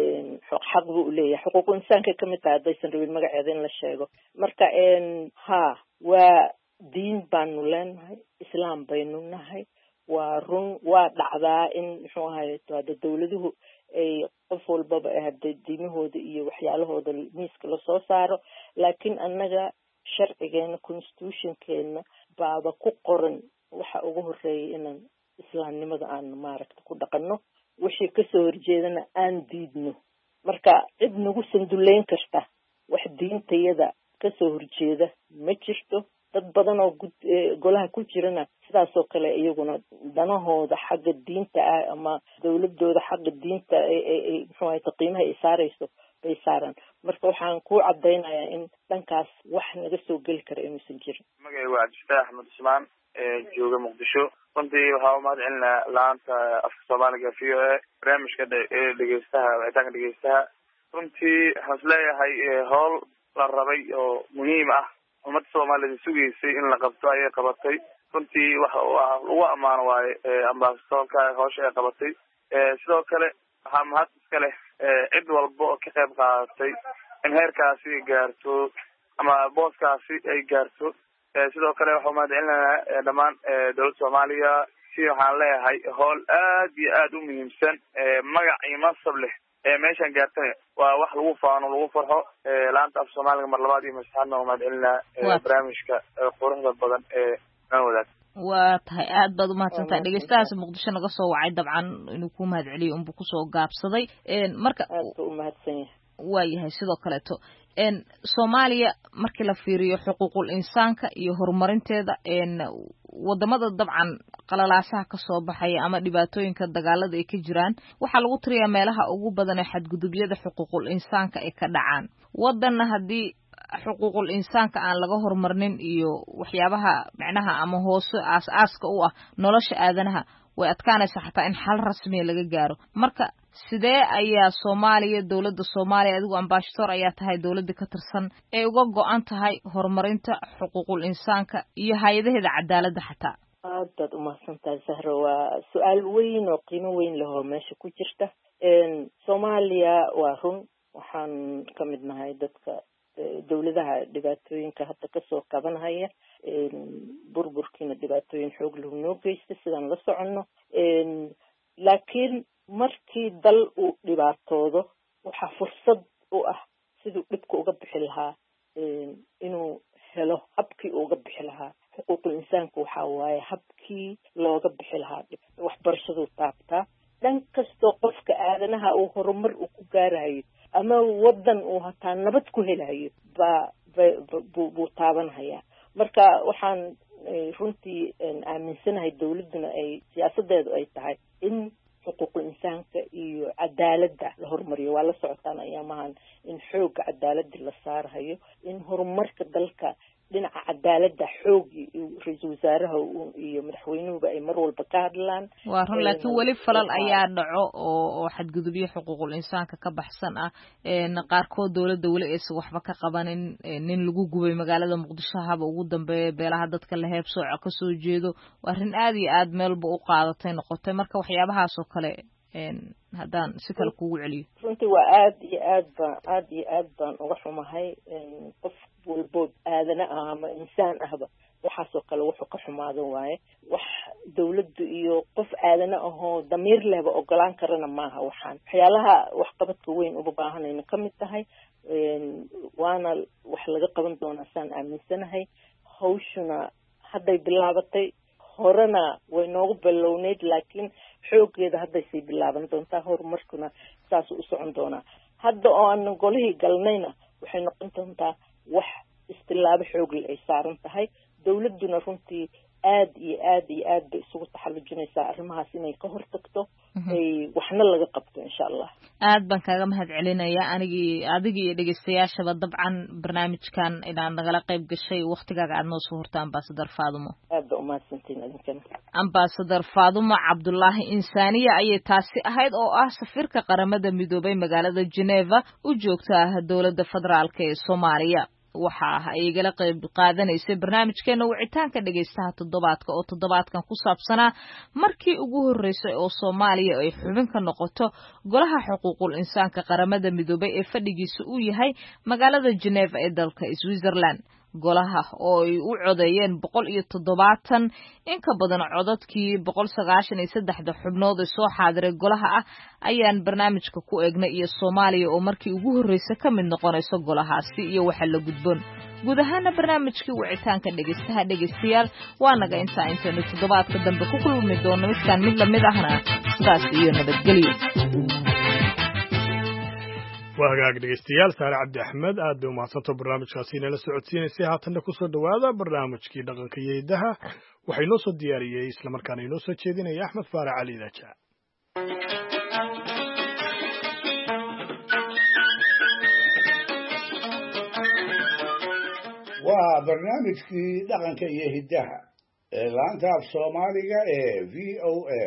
xaq buu u leeyahay xuquuqul insaanka ka mid tahay haddaysan rabin magaceeda in la sheego marka waa diin baanu leenahay islaam baynu nahay waa run waa dhacdaa in muxuu ahayeto hadda dawladuhu ay qof walbaba hadda diimahooda iyo waxyaalahooda miiska lasoo saaro laakiin annaga sharcigeena constitutionkeena baaba ku qoran waxa ugu horeeyay inaan islaamnimada aan maaragta ku dhaqanno wixii kasoo horjeedana aan diidno marka cid nagu sanduleyn karta wax diintayada kasoo horjeeda ma jirto dad badan oo golaha ku jirana sidaasoo kale iyaguna danahooda xagga diinta ah ama dawladooda xagga diinta ay muxuu ahaye qiimaha ay saarayso bay saaraan marka waxaan ku cadaynayaa in dhankaas wax naga soo geli kara inuusan jirin magacaygu waa Cabdifataax Axmed Usmaan jooga Muqdisho runtii waxaa u mahad celinaa laanta afka Soomaaliga VOA barnaamijka dhegeystaha wicitaanka dhegeystaha runtii waxaan isleeyahay howl la rabay oo muhiim ah ummadda Soomaalida sugaysay in la qabto ayay qabatay runtii waxa lagu ammaano waaye ambaasadorka hawsha ay qabatay sidoo kale waxaa mahad iska leh cid walba oo ka qayb qaadatay in heerkaasi ay gaarto ama booskaasi ay gaarto sidoo kale waxaa mahadcelinayaa dhammaan dowladda Soomaaliya si waxaan leeyahay howl aad iyo aad u muhiimsan magac iyo mansab leh meeshan gaartay waa wax lagu faano lagu farxo laanta af Soomaaliga mar labaad iyo masaxna oo mahadcelinayaa barnaamijka quruxda badan aan wadaag waa tahay aad baad u mahadsantahay dhegeystayaasha Muqdisho naga soo wacay dabcan inuu ku mahadceliyo unbu ku soo gaabsaday marka aad u mahadsan yahay waayahay sidoo kaleeto Soomaaliya markii la fiiriyo xuquuqul insaanka iyo horumarinteeda wadamada dabcan qalalaasaha ka soo baxaya ama dhibaatooyinka dagaalada ay ka jiraan waxaa lagu tiriyaa meelaha ugu badan ee xadgudubyada xuquuqul insaanka ay ka dhacaan wadanna haddii xuquuqul insaanka aan laga horumarnin iyo waxyaabaha macnaha ama hoose aas-aaska u ah nolosha aadanaha way adkaanaysaa xataa in xal rasmiya laga gaaro marka sidee ayaa Soomaaliya dawladda Soomaaliya adigu ambassador ayaa tahay dawladda ka tirsan ee uga go'an tahay horumarinta xuquuqul insaanka iyo hay'adaha cadaaladda xataa aad u mahadsantahay Sahra waa su'aal weyn oo qiimo weyn leh oo meesha ku jirta Soomaaliya waa run waxaan ka mid nahay dadka dawladaha dhibaatooyinka hadda ka soo kabanaya burburkiina dhibaatooyin xoog leh noo geystay sidaan la soconno laakiin markii dal uu dhibaatoodo waxaa fursad u ah siduu dhibka uga bixi lahaa inuu helo habkii uga bixi lahaa xuquuqul insaanka waxaa waaye habkii looga bixi lahaa dhib waxbarashaduu taabtaa dhan kastoo qofka aadanaha uu horumar uu ku gaarayo ama wadan uu hataa nabad ku helayo buu taabanhayaa marka waxaan runtii aaminsanahay dawladduna ay siyaasadeedu ay tahay in xuquuqul insaanka iyo cadaaladda la horumariyo waa la socotaan ayaamahan in xoogga cadaaladda la saarayo in horumarka dalka dhinaca cadaaladda xoog ra-iisul wasaaraha iyo madaxweynuhuba ay mar walba ka hadlaan waa run laakiin weli falal ayaa dhaco oo xadgudubyo xuquuqul insaanka ka baxsan ah qaarkood dawladda weli aysan waxba ka qabanin nin lagu gubay magaalada Muqdisho haba ugu dambeeya beelaha dadka la heebsooco ka soo jeedo waa arrin aad iyo aad meelba u qaadatay noqotay marka waxyaabahaas oo kale haddaan si kale kugu celiyo runtii waa aad iyo aad baan uga xumahay qof walbo aadana ah ama insaan ahba waxaasoo kale wuxuu ka xumaado waaye wax dawladdu iyo qof aadana ahoo damiir lehba ogolaan karana maaha waxyaalaha waxqabadka weyn uba baahanayna ka mid tahay waana wax laga qaban doonaa saan aaminsanahay hawshuna hadday bilaabatay horena way noogu bilowneyd laakiin xooggeeda hadday sii bilaaban doontaa horumarkuna saasuu u socon doonaa hadda oo aan golihii galnayna waxay noqon doontaa wax istilaabo xoogle ay saaran tahay dawladduna runtii aad iyo aad bay isugu taxallujinaysaa arrimahaas inay ka hortagto ay waxna laga qabto insha Allah aad baan kaaga mahadcelinayaa adiga iyo dhegeystayaashaba dabcan barnaamijkan inaan nagala qayb gashay waqtigaaga aad noo soo horta ambassador Faadumo aad baa u mahadsantiin idinkana ambassador Faadumo Cabdullaahi Insaaniya ayay taasi ahayd oo ah safiirka qaramada midoobay magaalada Geneva u joogta dawladda federaalka ee Soomaaliya waxa ay igala qayb qaadanaysay barnaamijkeena wicitaanka dhageystaha toddobaadkan ku saabsanaa markii ugu horeysay oo Soomaaliya ay xubin ka noqoto golaha xuquuqul insaanka qaramada midoobay ee fadhigiisa uu yahay magaalada Geneva ee dalka Switzerland golaha oo ay u codeeyeen 170 in ka badan codadkii 193 xubnood ee soo xaadiray golaha ah ayaan barnaamijka ku eegnay iyo Soomaaliya oo markii ugu horeysay ka mid noqonayso golahaasi iyo waxa la gudboon guud ahaan barnaamijkii wicitaanka dhageystayaal waa naga intaanu toddobaadka dambe ku kulmi doono mid la mid ahna sidaas iyo nabadgelyo وهاجاك دقيستيال سارة عبد أحمد أدو ما سنتو برنامج خاصين لسعودسين سيها تنكو سو دوادا برنامج كي دقن كي يدها وحينو سو ديارية إسلام كان ينو سو تشيدين يا أحمد فارع علي ذاكا وبرنامج كي دقن كي يهدها لانتا في صوماليا VOA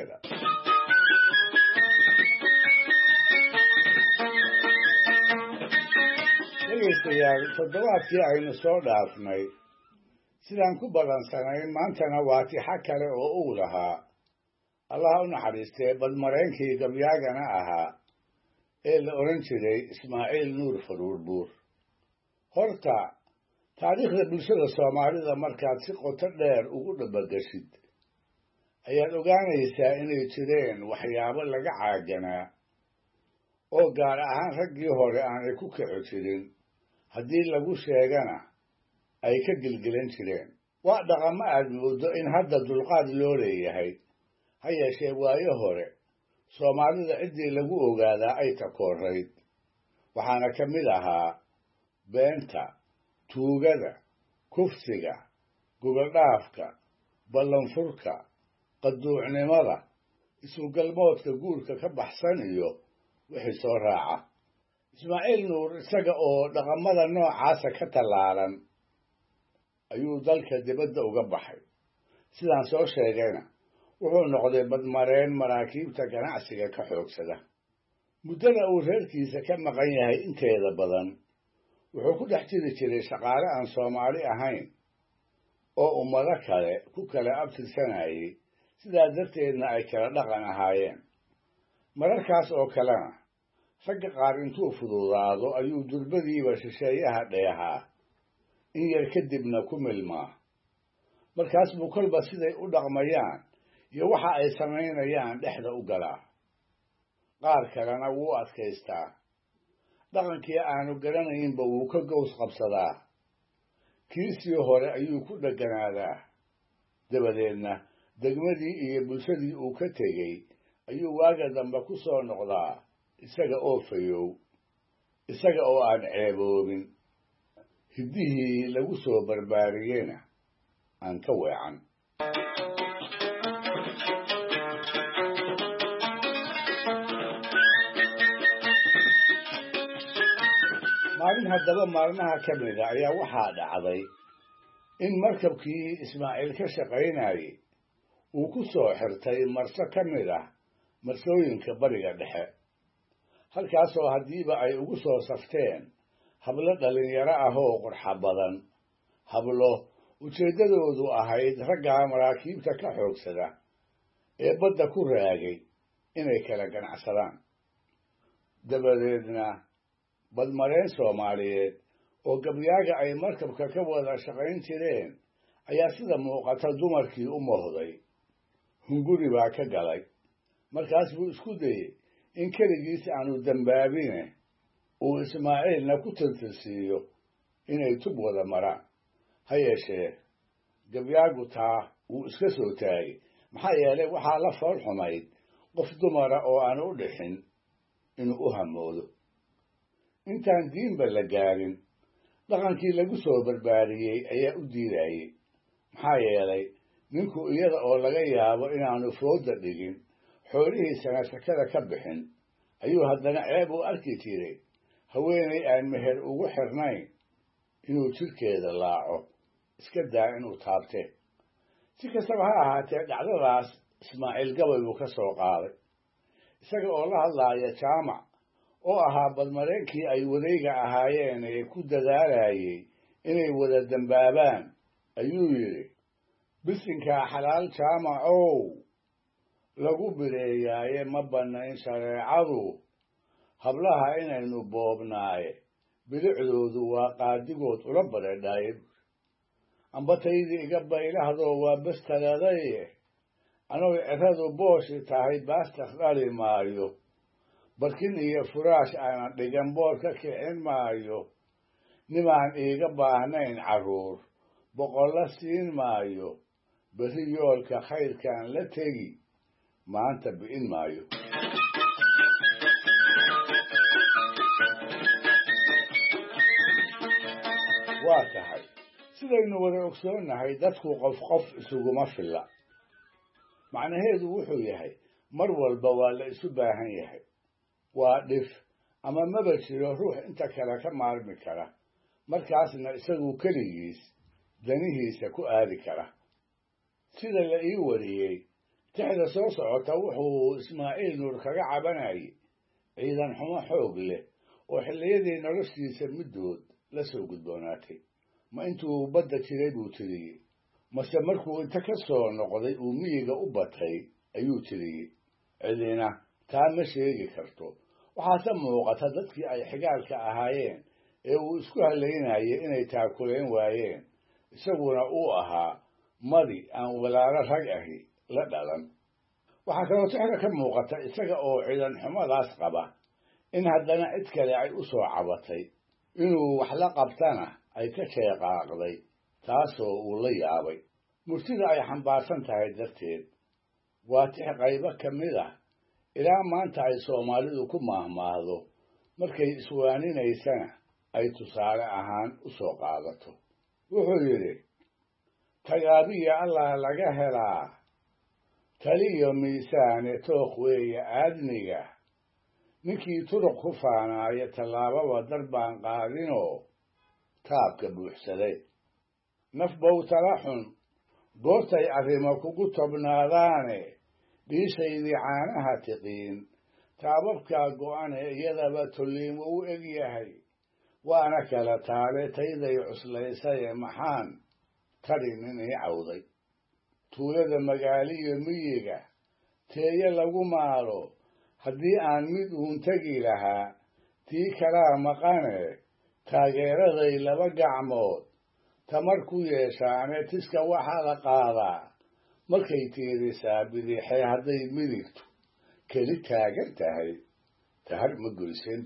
dhegaystayaal toddobaadkii aynu soo dhaafnay sidaan ku ballansanayn maantana waa tixo kale oo uu lahaa allah u naxariistee badmareenkii gabyaagana ahaa ee la odhan jiray ismaaciil nuur faruur buur. horta taariikhda bulshada soomaalida markaad si qoto dheer ugu dhabagashid ayaad ogaanaysaa inay jireen waxyaabo laga caaganaa oo gaar ahaan raggii hore aanay ku kaco jirin haddii lagu sheegana ay ka gelgelan jireen. waa dhaqamo aad mooddo in hadda dulqaad loo leeyahay, ha yeeshee waayo hore soomaalida ciddii lagu ogaadaa ay takoorayd, waxaana ka mid ahaa beenta, tuugada, kufsiga, gogoldhaafka, ballanfurka, qaduucnimada, isugalmoodka guurka ka baxsan iyo wixii soo raaca. ismaaciil nuur isaga oo dhaqamada noocaasa ka tallaalan ayuu dalka dibadda uga baxay. sidaan soo sheegayna wuxuu noqday badmareen maraakiibta ganacsiga ka xoogsada. muddada uu reerkiisa ka maqan yahay inteeda badan wuxuu ku dhex jiri jiray shaqaale aan Soomaali ahayn oo ummado kale ku kala abtirsanayay, sidaa darteedna ay kala dhaqan ahaayeen. mararkaas oo kalena ragga qaar intuu fududaado ayuu durbadiiba shisheeyaha dheehaa, in yar kadibna ku milmaa. markaas buu kolba siday u dhaqmayaan iyo waxa ay samaynayaan dhexda u galaa. qaar kalena wuu adkaystaa, dhaqankii aanu garanaynba wuu ka gows qabsadaa, kiisii hore ayuu ku dheganaadaa. dabadeedna degmadii iyo bulshadii uu ka tegey ayuu waaga dambe ku soo noqdaa, isaga oo fayow, isaga oo aan ceeboobin, hiddihii lagu soo barbaariyeyna aan ka weecan. maalin haddaba maalmaha ka mida ayaa waxaa dhacday in markabkii Ismaaciil ka shaqaynayay uu ku soo xirtay marso ka mid ah marsooyinka bariga dhexe, halkaasoo haddiiba ay ugu soo safteen hablo dhalinyaro ah oo qurxa badan, hablo ujeeddadoodu ahayd raggaa maraakiibta ka xoogsada ee badda ku raagay inay kala ganacsadaan. dabadeedna badmareen Soomaaliyeed oo gabyaaga ay markabka ka wada shaqayn jireen ayaa sida muuqata dumarkii u moohday. hunguri baa ka galay. markaas buu isku dayey in keligiis aanu dambaabine uu Ismaaciilna ku tirtirsiiyo inay tub wada maraan. ha yeeshee gabyaagu taa wuu iska soo taagay, maxaa yeelay waxaa la fool xumayd qof dumara oo aan u dhixin inuu u hamoodo. intaan diinba la gaarin dhaqankii lagu soo barbaariyey ayaa u diidayey, maxaa yeelay ninku iyada oo laga yaabo inaanu fooda dhigin, xoolihiisana sakada ka bixin, ayuu haddana ceeb u arki jiray haweenay aan meher ugu xirnayn inuu jidhkeeda laaco, iska daa inuu taabte. si kastaba ha ahaatee dhacdadaas Ismaaciil gabay buu ka soo qaaday, isaga oo la hadlaaya Jaamac oo ahaa badmareenkii ay wadayga ahaayeen ee ku dadaalayay inay wada dambaabaan. ayuu yidhi, bisinkaa xalaal Jaamacow lagu bireeyaaye ma bannayn shareecadu, hablaha inaynu boobnaaye bilicdoodu waa qaadigood ula badheedhaaye. ambataydii iga baylahdoo waa bestaleedaye, anoy ciradu booshi tahay baastas dhali maayo, barkin iyo furaash aanan dhigan boor ka kicin maayo, nimaan iiga baahnayn carruur boqolla siin maayo, berri yoolka khayrkaan la tegi maanta bi'in maayo. waa tahay sidaynu wada ogsoonnahay dadku qof qof isuguma filla. macnaheedu wuxuu yahay mar walba waa la isu baahan yahay. waa dhif ama maba jiro ruux inta kale ka maarmi kara, markaasna isagu keligiis danihiisa ku aadi kara. sida la ii wariyey tixda soo socota wuxuu Ismaaciil Nuur kaga cabanayay ciidan xumo xoog leh oo xilliyadii noloshiisa middood la soo gudboonaatay. ma intuu badda jiray buu tiriyey mase markuu inta ka soo noqday uu miyiga u batay ayuu tiriyey cidina taa ma sheegi karto waxaase muuqata dadkii ay xigaalka ahaayeen ee uu isku halaynayay inay taakulayn waayeen isaguna uu ahaa madi aan walaalo rag ahi la dhalan waxaa kaloo tixda ka muuqata isaga oo ciidan xumadaas qaba in haddana cid kale ay u soo cabatay inuu wax la qabtana ay ka sheeqaaqday taasoo uu la yaabay murtida ay xambaarsan tahay darteed waa tix qaybo ka mid ah ilaa maanta ay soomaalidu ku maahmaahdo markay iswaaninaysana ay tusaale ahaan u soo qaadato wuxuu yidhi tagaabiya allah laga helaa taliyo miisaane tooq weeye aadmiga ninkii turuq ku faanaaya tallaababa dar baan qaadinoo taabka buuxsaday naf bowtala xun goortay arrimo kugu tobnaadaane dhiishaydii caanaha tiqiin taababkaa go'ane iyadaba tolliimo u eg yahay waana kala taale tayday cuslaysaye maxaan kadhinin ii cawday tuulada magaaliyo miyiga teeye lagu maalo haddii aan mid uun tegi lahaa tii kalaa maqane taageeraday laba gacmood tamar ku yeeshaane tiska waxaa la qaadaa markay tiirisaa bidixee hadday midigtu keli taagan tahay tahar ma goysen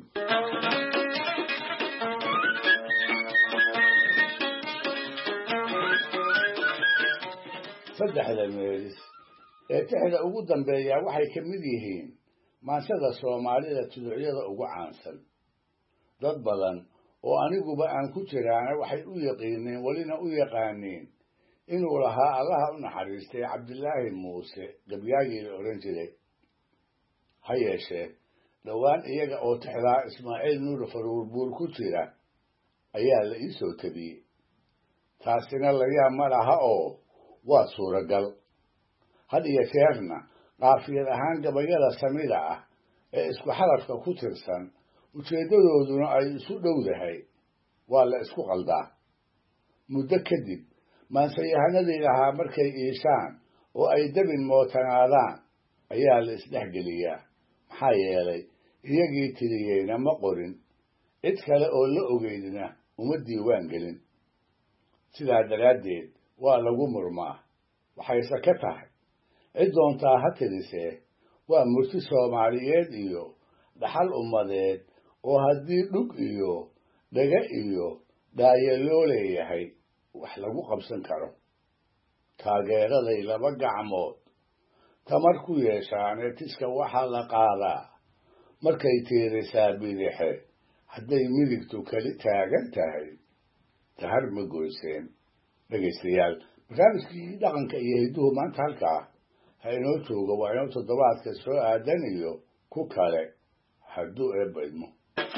saddexda meelis ee tixda ugu dambeeyaa waxay ka mid yihiin maansada soomaalida tuducyada ugu caansan dad badan oo aniguba aan ku jiraana waxay u yaqiineen welina u yaqaaniin inuu lahaa allaha u naxariistay cabdilaahi muuse gabyaagii la odhan jiray ha yeeshee dhowaan iyaga oo tixdaa ismaaciil nuur faruurbuur ku jira ayaa la ii soo tabiyey taasina layaab ma laha oo waa suuragal had iyo jeerna qaafiyad ahaan gabayada samida ah ee isku xarafka ku tirsan ujeeddadooduna ay isu dhowdahay waa la isku qaldaa muddo kadib maansayahanadii lahaa markay iishaan oo ay dabin mootanaadaan ayaa la isdhexgeliyaa maxaa yeelay iyagii tiriyeyna ma qorin cid kale oo la ogeydna uma diiwaan gelin sidaa daraaddeed waa lagu murmaa waxayse ka tahay cid doontaa ha tirisee waa murti soomaaliyeed iyo dhaxal ummadeed oo haddii dhug iyo dhaga iyo dhaayo loo leeyahay wax lagu qabsan karo taageeraday laba gacmood tamar ku yeeshaane tiska waxaa la qaadaa markay tiirisaa bidixe hadday midigtu keli taagan tahay tahar ma goyseen dhegaystayaal barnaamijkii dhaqanka iyo hidduhu maanta halkaa ha inoo jooga waa inoo toddobaadka soo aadan iyo ku kale hadduu eebba idmo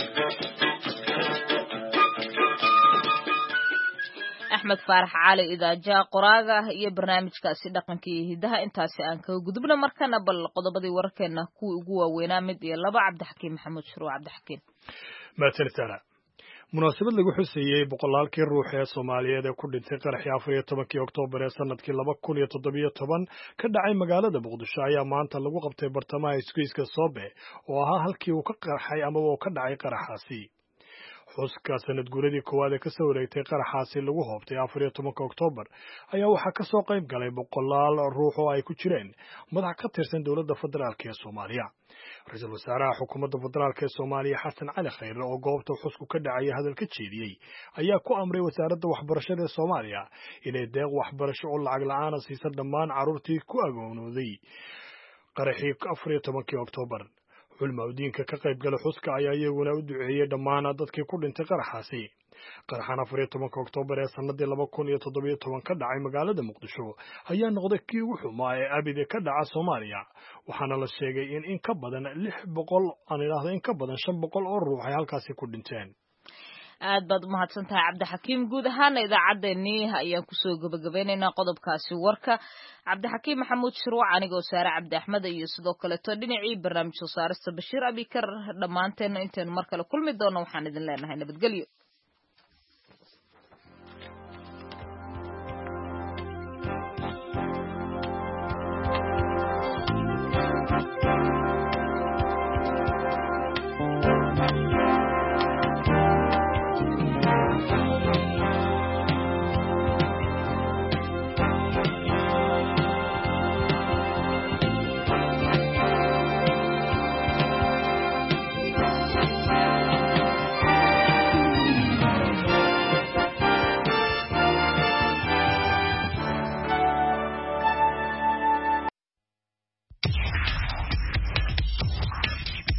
axmed faarax cali idaaja qoraaga iyo barnaamijkaasi dhaqanka iyo hidaha intaasi aan kaga gudubna markana bal qodobadii wararkeena kuwii ugu waaweynaa mid iyo laba cabdixakiim maxamuud shuruuc cabdixakiim maadsantana munaasabad lagu xuseeyey boqolaalkii ruux ee soomaaliyeed ee ku dhintay qaraxii 14 Oktoobar ee sanadkii 2017 ka dhacay magaalada Muqdisho ayaa maanta lagu qabtay bartamaha isgoyska Soobe oo ahaa halkii uu ka qarxay ama uu ka dhacay qaraxaasi xuska sanad guuradii koowaad ee ka soo wareegtay qaraxaasi lagu hoobtay 14 Oktoobar ayaa waxaa ka soo qayb galay boqolaal ruux oo ay ku jireen madax ka tirsan dowladda federaalka ee Soomaaliya ra'iisul wasaaraha xukuumadda federaalka ee Soomaaliya Xasan Cali Khayre oo goobta xusku ka dhacay hadal ka jeediyay ayaa ku amray wasaaradda waxbarashada ee Soomaaliya inay deeq waxbarasho oo lacag la'aan ah siiso dhammaan carruurtii ku agoonooday qaraxii 14 Oktoobar culmawdiinka ka qayb gala xuska ayaa iyaguna u duceeyay dhammaan dadkii ku dhintay qaraxaasi qaraxan 14 Oktoobar ee sanadii 2017 ka dhacay magaalada Muqdisho ayaa noqday kii ugu xumaa ee abid ka dhaca Soomaaliya waxaana la sheegay in ka badan 600 aan ilaahay in ka badan 500 oo ruux ay halkaasi ku dhinteen aad baad u mahadsantahay cabdixakiim guud ahaan idaacaddeenii ayaan kusoo gabagabeynaynaa qodobkaasi warka cabdixakiim maxamuud shuruuc anigoo saare cabdi axmed iyo sidoo kaleeto dhinacii barnaamij soo saarista bashiir abikar dhammaanteena intaynu mar kale kulmi doono waxaan idin leenahay nabadgelyo